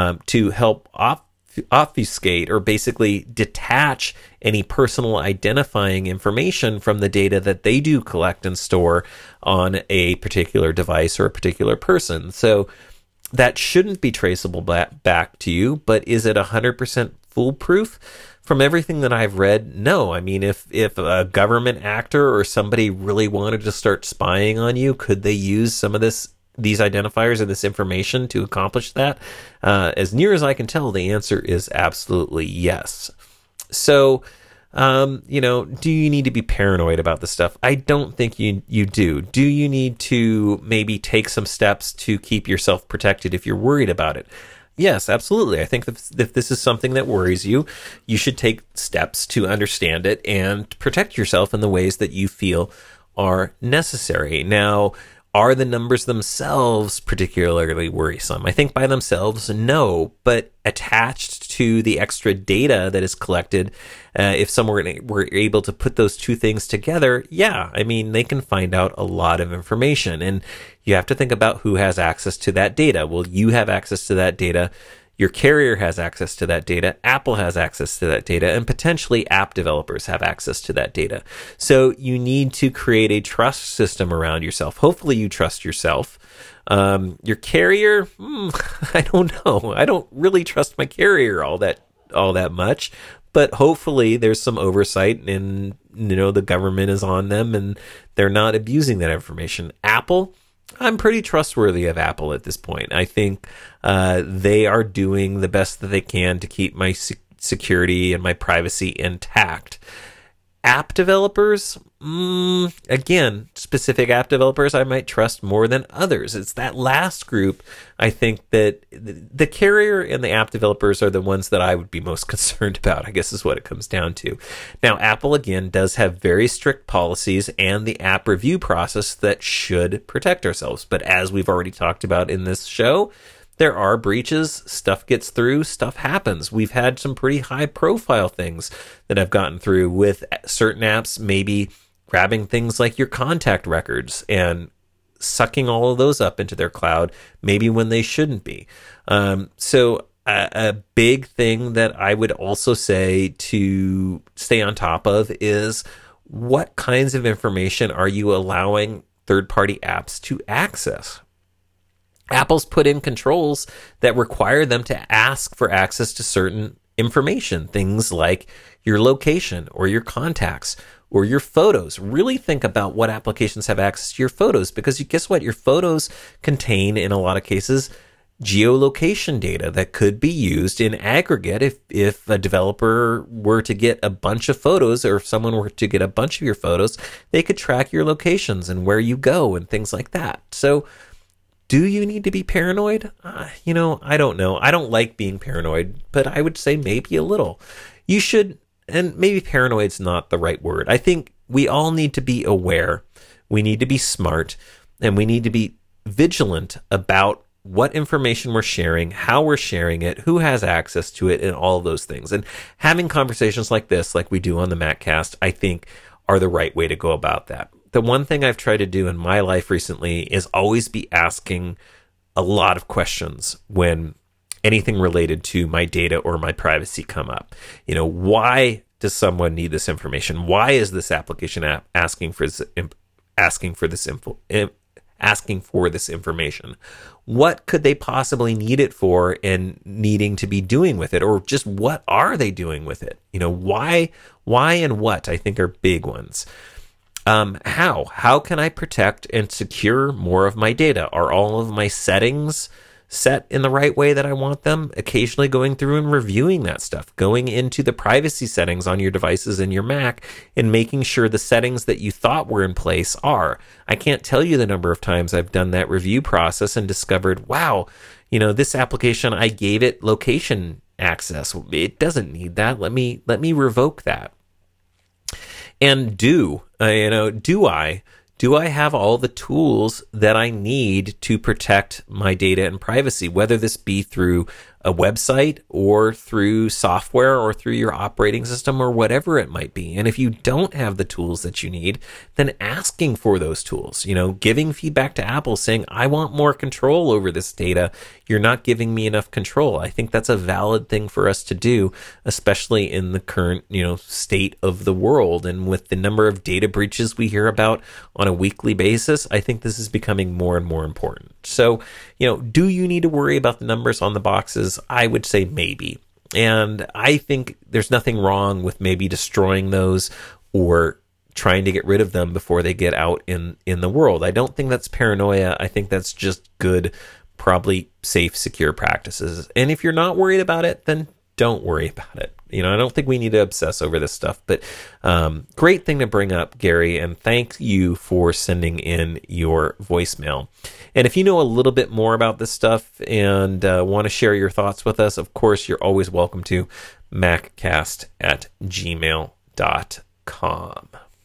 to help obfuscate or basically detach any personal identifying information from the data that they do collect and store on a particular device or a particular person. So that shouldn't be traceable back to you, but is it 100% foolproof? From everything that I've read, no. I mean, if a government actor or somebody really wanted to start spying on you, could they use some of these identifiers and this information to accomplish that? As near as I can tell, the answer is absolutely yes. So, do you need to be paranoid about this stuff? I don't think you do. Do you need to maybe take some steps to keep yourself protected if you're worried about it? Yes, absolutely. I think if this is something that worries you, you should take steps to understand it and protect yourself in the ways that you feel are necessary. Now, are the numbers themselves particularly worrisome? I think by themselves, no, but attached to the extra data that is collected, if someone were able to put those two things together, yeah, I mean, they can find out a lot of information. And you have to think about who has access to that data. Well, you have access to that data. Your carrier has access to that data, Apple has access to that data, and potentially app developers have access to that data. So you need to create a trust system around yourself. Hopefully you trust yourself. Your carrier, I don't know. I don't really trust my carrier all that much, but hopefully there's some oversight and the government is on them and they're not abusing that information. Apple, I'm pretty trustworthy of Apple at this point. I think they are doing the best that they can to keep my security and my privacy intact. App developers, again, specific app developers I might trust more than others. It's that last group, I think, that the carrier and the app developers are the ones that I would be most concerned about, I guess is what it comes down to. Now, Apple, again, does have very strict policies and the app review process that should protect ourselves. But as we've already talked about in this show, there are breaches, stuff gets through, stuff happens. We've had some pretty high profile things that have gotten through with certain apps, maybe grabbing things like your contact records and sucking all of those up into their cloud, maybe when they shouldn't be. So a big thing that I would also say to stay on top of is what kinds of information are you allowing third-party apps to access? Apple's put in controls that require them to ask for access to certain information, things like your location or your contacts or your photos. Really think about what applications have access to your photos, because guess what? Your photos contain, in a lot of cases, geolocation data that could be used in aggregate. If a developer were to get a bunch of photos, or if someone were to get a bunch of your photos, they could track your locations and where you go and things like that. So do you need to be paranoid? I don't know. I don't like being paranoid, but I would say maybe a little. You should, and maybe paranoid's not the right word. I think we all need to be aware. we need to be smart, and we need to be vigilant about what information we're sharing, how we're sharing it, who has access to it, and all of those things. And having conversations like this, like we do on the MacCast, I think are the right way to go about that. The one thing I've tried to do in my life recently is always be asking a lot of questions when anything related to my data or my privacy come up. Why does someone need this information? Why is this application asking for this information? What could they possibly need it for and needing to be doing with it? Or just what are they doing with it? Why and what, I think, are big ones. How can I protect and secure more of my data? Are all of my settings set in the right way that I want them? Occasionally going through and reviewing that stuff, going into the privacy settings on your devices in your Mac and making sure the settings that you thought were in place are. I can't tell you the number of times I've done that review process and discovered, wow, this application, I gave it location access. It doesn't need that. Let me revoke that. And do I have all the tools that I need to protect my data and privacy, whether this be through a website or through software or through your operating system or whatever it might be? And if you don't have the tools that you need, then asking for those tools, giving feedback to Apple saying, I want more control over this data. You're not giving me enough control. I think that's a valid thing for us to do, especially in the current, state of the world. And with the number of data breaches we hear about on a weekly basis, I think this is becoming more and more important. So, do you need to worry about the numbers on the boxes? I would say maybe. And I think there's nothing wrong with maybe destroying those or trying to get rid of them before they get out in the world. I don't think that's paranoia. I think that's just good, probably safe, secure practices. And if you're not worried about it, then don't worry about it. I don't think we need to obsess over this stuff, but great thing to bring up, Gary, and thank you for sending in your voicemail. And if you know a little bit more about this stuff and want to share your thoughts with us, of course, you're always welcome to maccast@gmail.com.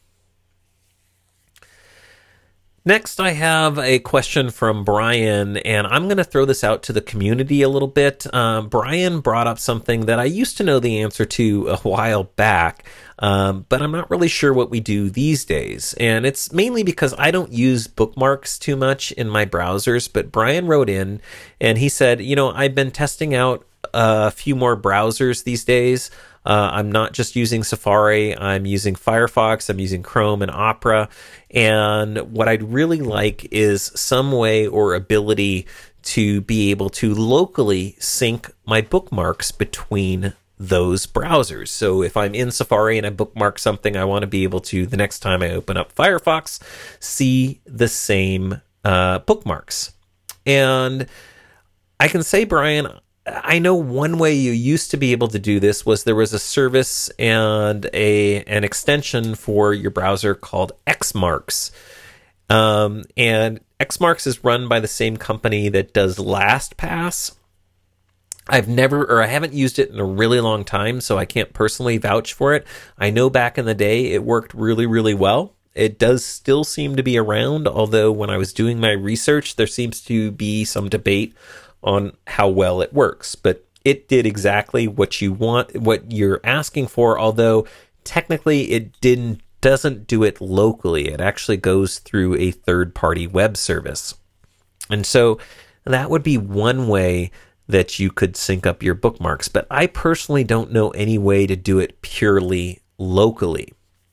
Next, I have a question from Brian, and I'm going to throw this out to the community a little bit. Brian brought up something that I used to know the answer to a while back, but I'm not really sure what we do these days. And it's mainly because I don't use bookmarks too much in my browsers, but Brian wrote in, and he said, I've been testing out a few more browsers these days. I'm not just using Safari, I'm using Firefox, I'm using Chrome and Opera. And what I'd really like is some way or ability to be able to locally sync my bookmarks between those browsers. So if I'm in Safari and I bookmark something, I want to be able to, the next time I open up Firefox, see the same bookmarks. And I can say, Brian, I know one way you used to be able to do this was there was a service and an extension for your browser called Xmarks. And Xmarks is run by the same company that does LastPass. I haven't used it in a really long time, so I can't personally vouch for it. I know back in the day it worked really, really well. It does still seem to be around, although when I was doing my research, there seems to be some debate on how well it works, but it did exactly what you want, what you're asking for, although technically it doesn't do it locally. It actually goes through a third-party web service. And so that would be one way that you could sync up your bookmarks, but I personally don't know any way to do it purely locally.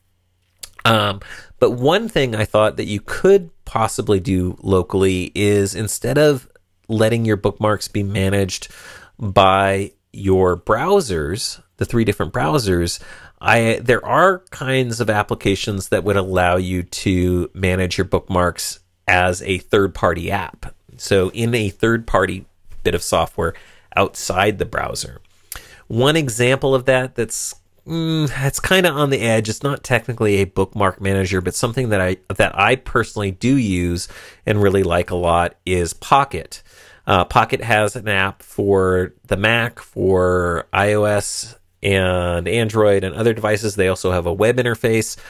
But one thing I thought that you could possibly do locally is, instead of letting your bookmarks be managed by your browsers, the 3 different browsers, there are kinds of applications that would allow you to manage your bookmarks as a third-party app. So in a third-party bit of software outside the browser. One example of that's kind of on the edge. It's not technically a bookmark manager, but something that I personally do use and really like a lot is Pocket. Pocket has an app for the Mac, for iOS and Android and other devices. They also have a web interface.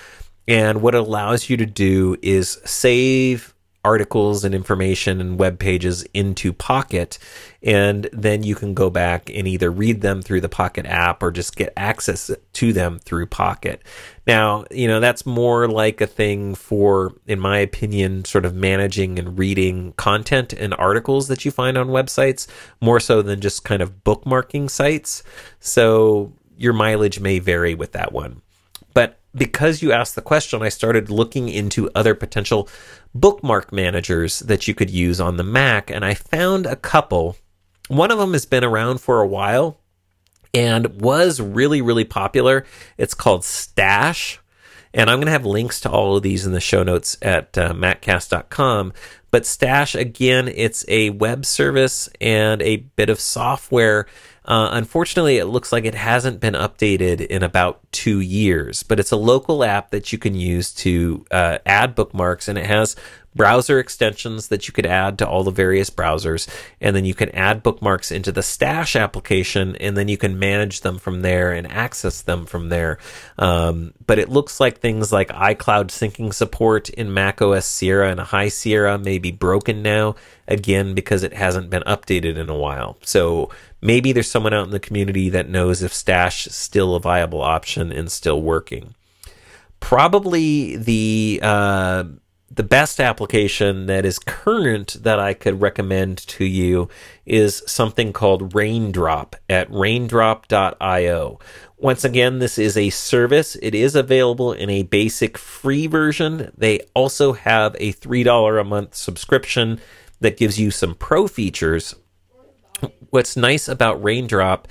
And what it allows you to do is save articles and information and web pages into Pocket, and then you can go back and either read them through the Pocket app or just get access to them through Pocket. Now, that's more like a thing for, in my opinion, sort of managing and reading content and articles that you find on websites, more so than just kind of bookmarking sites. So your mileage may vary with that one. But because you asked the question, I started looking into other potential bookmark managers that you could use on the Mac, and I found a couple. One of them has been around for a while and was really, really popular. It's called Stash, and I'm going to have links to all of these in the show notes at maccast.com. But Stash, again, it's a web service and a bit of software. Unfortunately, it looks like it hasn't been updated in about 2 years, but it's a local app that you can use to add bookmarks, and it has browser extensions that you could add to all the various browsers, and then you can add bookmarks into the Stash application, and then you can manage them from there and access them from there. But it looks like things like iCloud syncing support in macOS Sierra and High Sierra may be broken now, again, because it hasn't been updated in a while. So maybe there's someone out in the community that knows if Stash is still a viable option and still working. Probably the best application that is current that I could recommend to you is something called Raindrop at raindrop.io. Once again, this is a service. It is available in a basic free version. They also have a $3 a month subscription that gives you some pro features. What's nice about Raindrop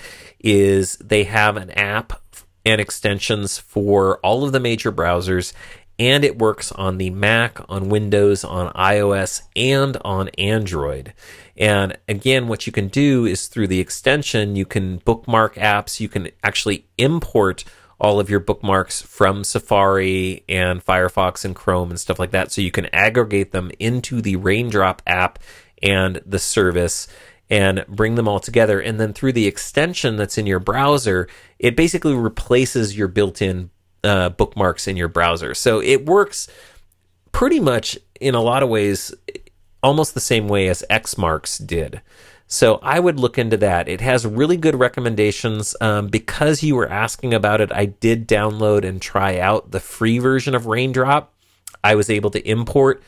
is they have an app and extensions for all of the major browsers, and it works on the Mac, on Windows, on iOS, and on Android. And again, what you can do is through the extension, you can bookmark apps. You can actually import all of your bookmarks from Safari and Firefox and Chrome and stuff like that. So you can aggregate them into the Raindrop app and the service and bring them all together. And then through the extension that's in your browser, it basically replaces your built-in bookmarks in your browser. So it works pretty much in a lot of ways almost the same way as Xmarks did. So I would look into that. It has really good recommendations. Because you were asking about it, I did download and try out the free version of Raindrop. I was able to import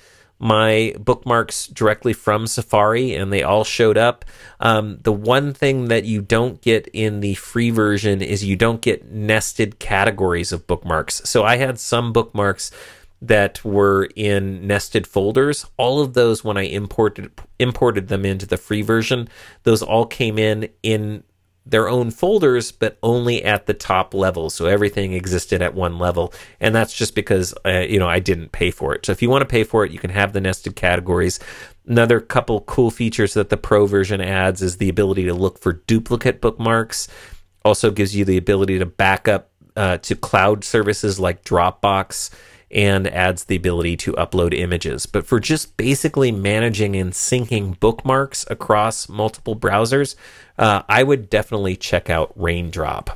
my bookmarks directly from Safari, and they all showed up. The one thing that you don't get in the free version is you don't get nested categories of bookmarks. So I had some bookmarks that were in nested folders. All of those, when I imported them into the free version, those all came in their own folders, but only at the top level. So everything existed at one level. And that's just because, I didn't pay for it. So if you want to pay for it, you can have the nested categories. Another couple cool features that the Pro version adds is the ability to look for duplicate bookmarks. Also gives you the ability to back up to cloud services like Dropbox, and adds the ability to upload images. But for just basically managing and syncing bookmarks across multiple browsers, I would definitely check out Raindrop.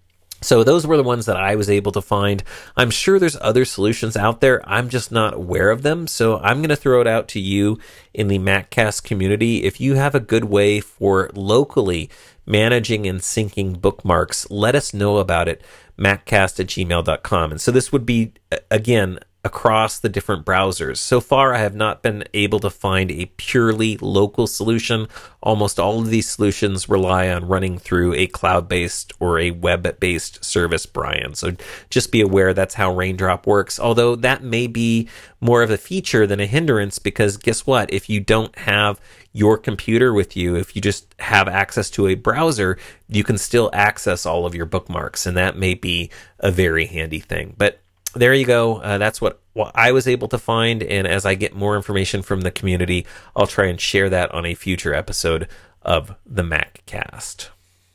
So those were the ones that I was able to find. I'm sure there's other solutions out there. I'm just not aware of them. So I'm going to throw it out to you in the MacCast community. If you have a good way for locally managing and syncing bookmarks, let us know about it. maccast@gmail.com. And so this would be, again, across the different browsers. So far, I have not been able to find a purely local solution. Almost all of these solutions rely on running through a cloud-based or a web-based service, Brian. So just be aware that's how Raindrop works. Although that may be more of a feature than a hindrance, because guess what? If you don't have your computer with you, if you just have access to a browser, you can still access all of your bookmarks, and that may be a very handy thing. But there you go. That's what I was able to find, and as I get more information from the community, I'll try and share that on a future episode of the MacCast.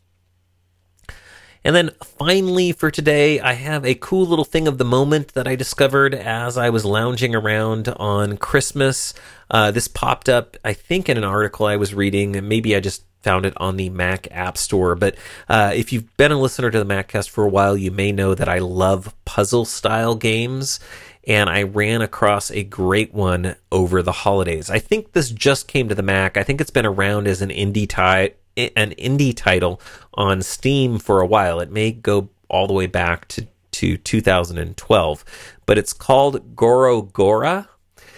And then finally for today, I have a cool little thing of the moment that I discovered as I was lounging around on Christmas. This popped up, I think, in an article I was reading, and maybe I just found it on the Mac App Store. But if you've been a listener to the Maccast for a while, you may know that I love puzzle-style games, and I ran across a great one over the holidays. I think this just came to the Mac. I think it's been around as an indie title on Steam for a while. It may go all the way back to 2012, but it's called Goro Gora,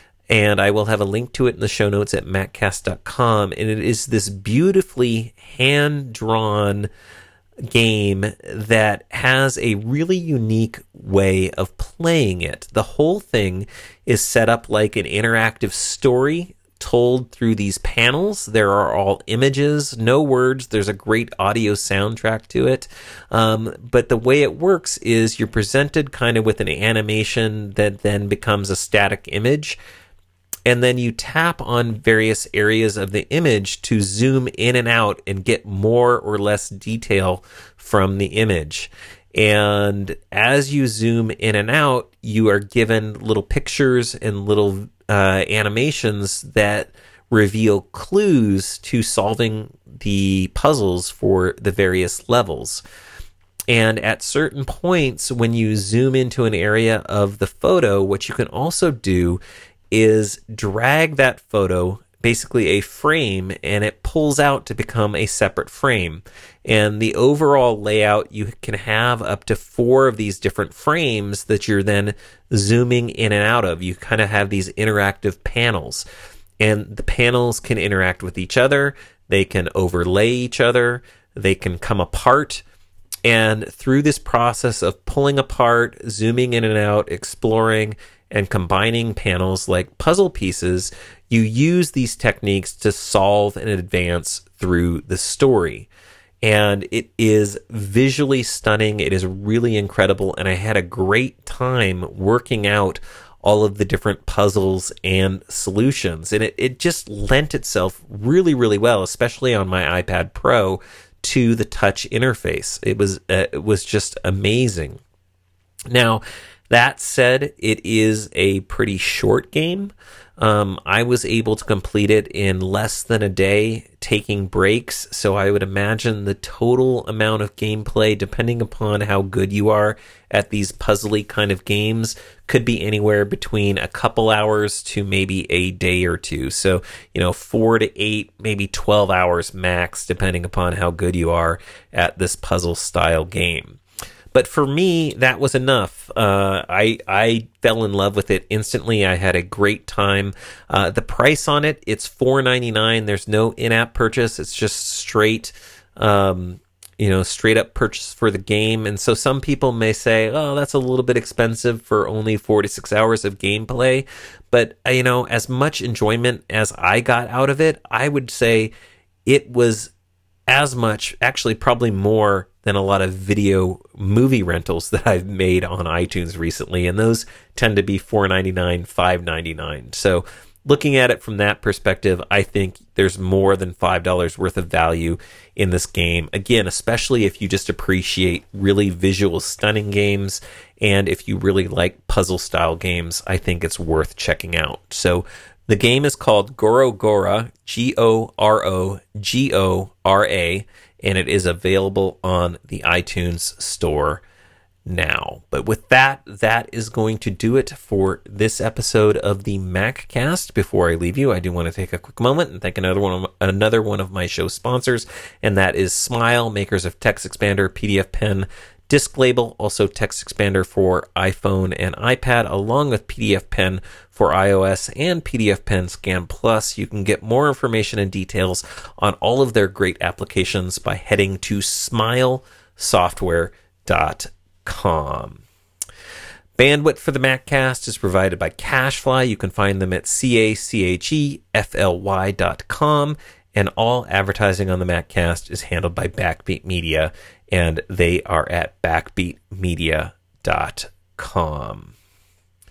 and I will have a link to it in the show notes at maccast.com, and it is this beautifully hand-drawn game that has a really unique way of playing it. The whole thing is set up like an interactive story told through these panels. There are all images, no words. There's a great audio soundtrack to it. But the way it works is you're presented kind of with an animation that then becomes a static image. And then you tap on various areas of the image to zoom in and out and get more or less detail from the image. And as you zoom in and out, you are given little pictures and little animations that reveal clues to solving the puzzles for the various levels. And at certain points, when you zoom into an area of the photo, what you can also do is drag that photo, basically a frame, and it pulls out to become a separate frame. And the overall layout, you can have up to 4 of these different frames that you're then zooming in and out of. You kind of have these interactive panels, and the panels can interact with each other. They can overlay each other. They can come apart. And through this process of pulling apart, zooming in and out, exploring, and combining panels like puzzle pieces, you use these techniques to solve and advance through the story. And it is visually stunning. It is really incredible. And I had a great time working out all of the different puzzles and solutions. And it just lent itself really, really well, especially on my iPad Pro, to the touch interface. It was just amazing. Now, that said, it is a pretty short game. I was able to complete it in less than a day, taking breaks. So I would imagine the total amount of gameplay, depending upon how good you are at these puzzly kind of games, could be anywhere between a couple hours to maybe a day or two. So, 4 to 8, maybe 12 hours max, depending upon how good you are at this puzzle style game. But for me, that was enough. I fell in love with it instantly. I had a great time. The price on it, it's $4.99. There's no in-app purchase. It's just straight up purchase for the game. And so some people may say, oh, that's a little bit expensive for only 4 to 6 hours of gameplay. But, as much enjoyment as I got out of it, I would say it was as much, actually probably more than a lot of video movie rentals that I've made on iTunes recently. And those tend to be $4.99, $5.99. So looking at it from that perspective, I think there's more than $5 worth of value in this game. Again, especially if you just appreciate really visual stunning games, and if you really like puzzle style games, I think it's worth checking out. So the game is called Goro Gora, Gorogora, and it is available on the iTunes store now. But with that is going to do it for this episode of the Maccast. Before I leave you, I do want to take a quick moment and thank another one of my show sponsors, and that is Smile, makers of TextExpander, PDF Pen, Disk Label, also TextExpander for iPhone and iPad, along with PDF Pen for iOS and PDF Pen Scan Plus. You can get more information and details on all of their great applications by heading to smilesoftware.com. Bandwidth for the Maccast is provided by CacheFly. You can find them at CacheFly.com, and all advertising on the Maccast is handled by Backbeat Media, and they are at backbeatmedia.com.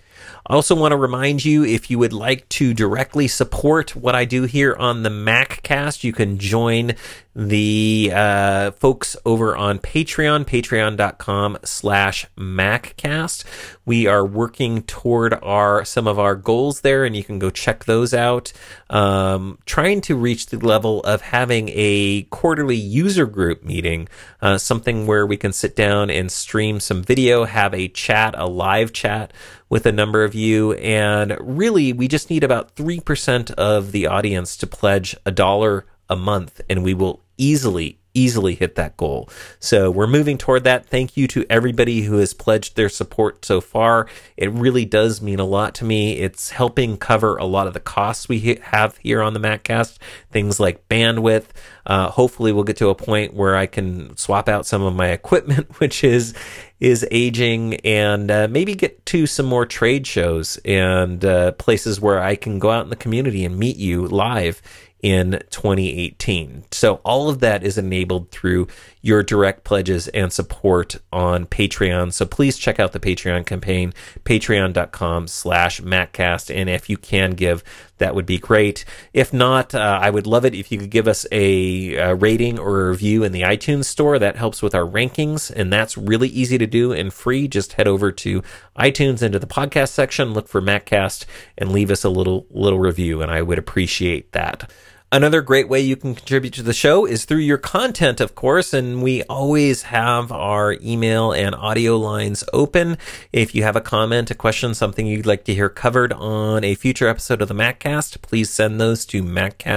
I also want to remind you, if you would like to directly support what I do here on the MacCast, you can join the folks over on Patreon, patreon.com/MacCast. We are working toward some of our goals there, and you can go check those out. Trying to reach the level of having a quarterly user group meeting, something where we can sit down and stream some video, have a live chat with a number of you, and really we just need about 3% of the audience to pledge $1 a month, and we will easily hit that goal. So we're moving toward that. Thank you to everybody who has pledged their support so far. It really does mean a lot to me. It's helping cover a lot of the costs we have here on the MacCast, things like bandwidth. Hopefully we'll get to a point where I can swap out some of my equipment, which is aging, and maybe get to some more trade shows and places where I can go out in the community and meet you live in 2018. So all of that is enabled through your direct pledges and support on Patreon. So please check out the Patreon campaign, patreon.com/MacCast. And if you can give, that would be great. If not, I would love it if you could give us a rating or a review in the iTunes store. That helps with our rankings, and that's really easy to do and free. Just head over to iTunes into the podcast section, look for MacCast, and leave us a little review, and I would appreciate that. Another great way you can contribute to the show is through your content, of course, and we always have our email and audio lines open. If you have a comment, a question, something you'd like to hear covered on a future episode of the MacCast, please send those to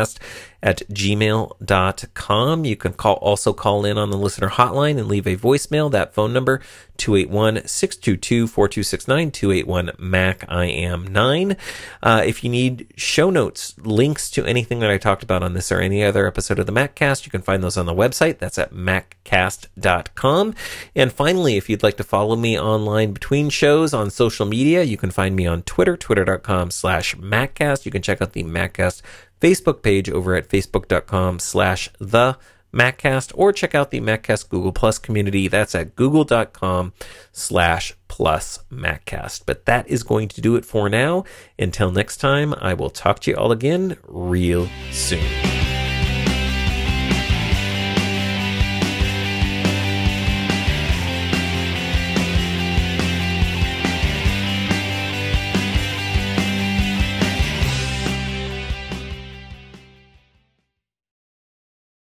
maccast@gmail.com. You can also call in on the listener hotline and leave a voicemail. That phone number, 281-622-4269, 281-MAC-IAM9. If you need show notes, links to anything that I talked about on this or any other episode of the MacCast, you can find those on the website. That's at maccast.com. And finally, if you'd like to follow me online between shows on social media, you can find me on Twitter, twitter.com/MacCast. You can check out the MacCast Facebook page over at facebook.com/the-MacCast, or check out the MacCast Google Plus community. That's at google.com/+MacCast. But that is going to do it for now. Until next time, I will talk to you all again real soon.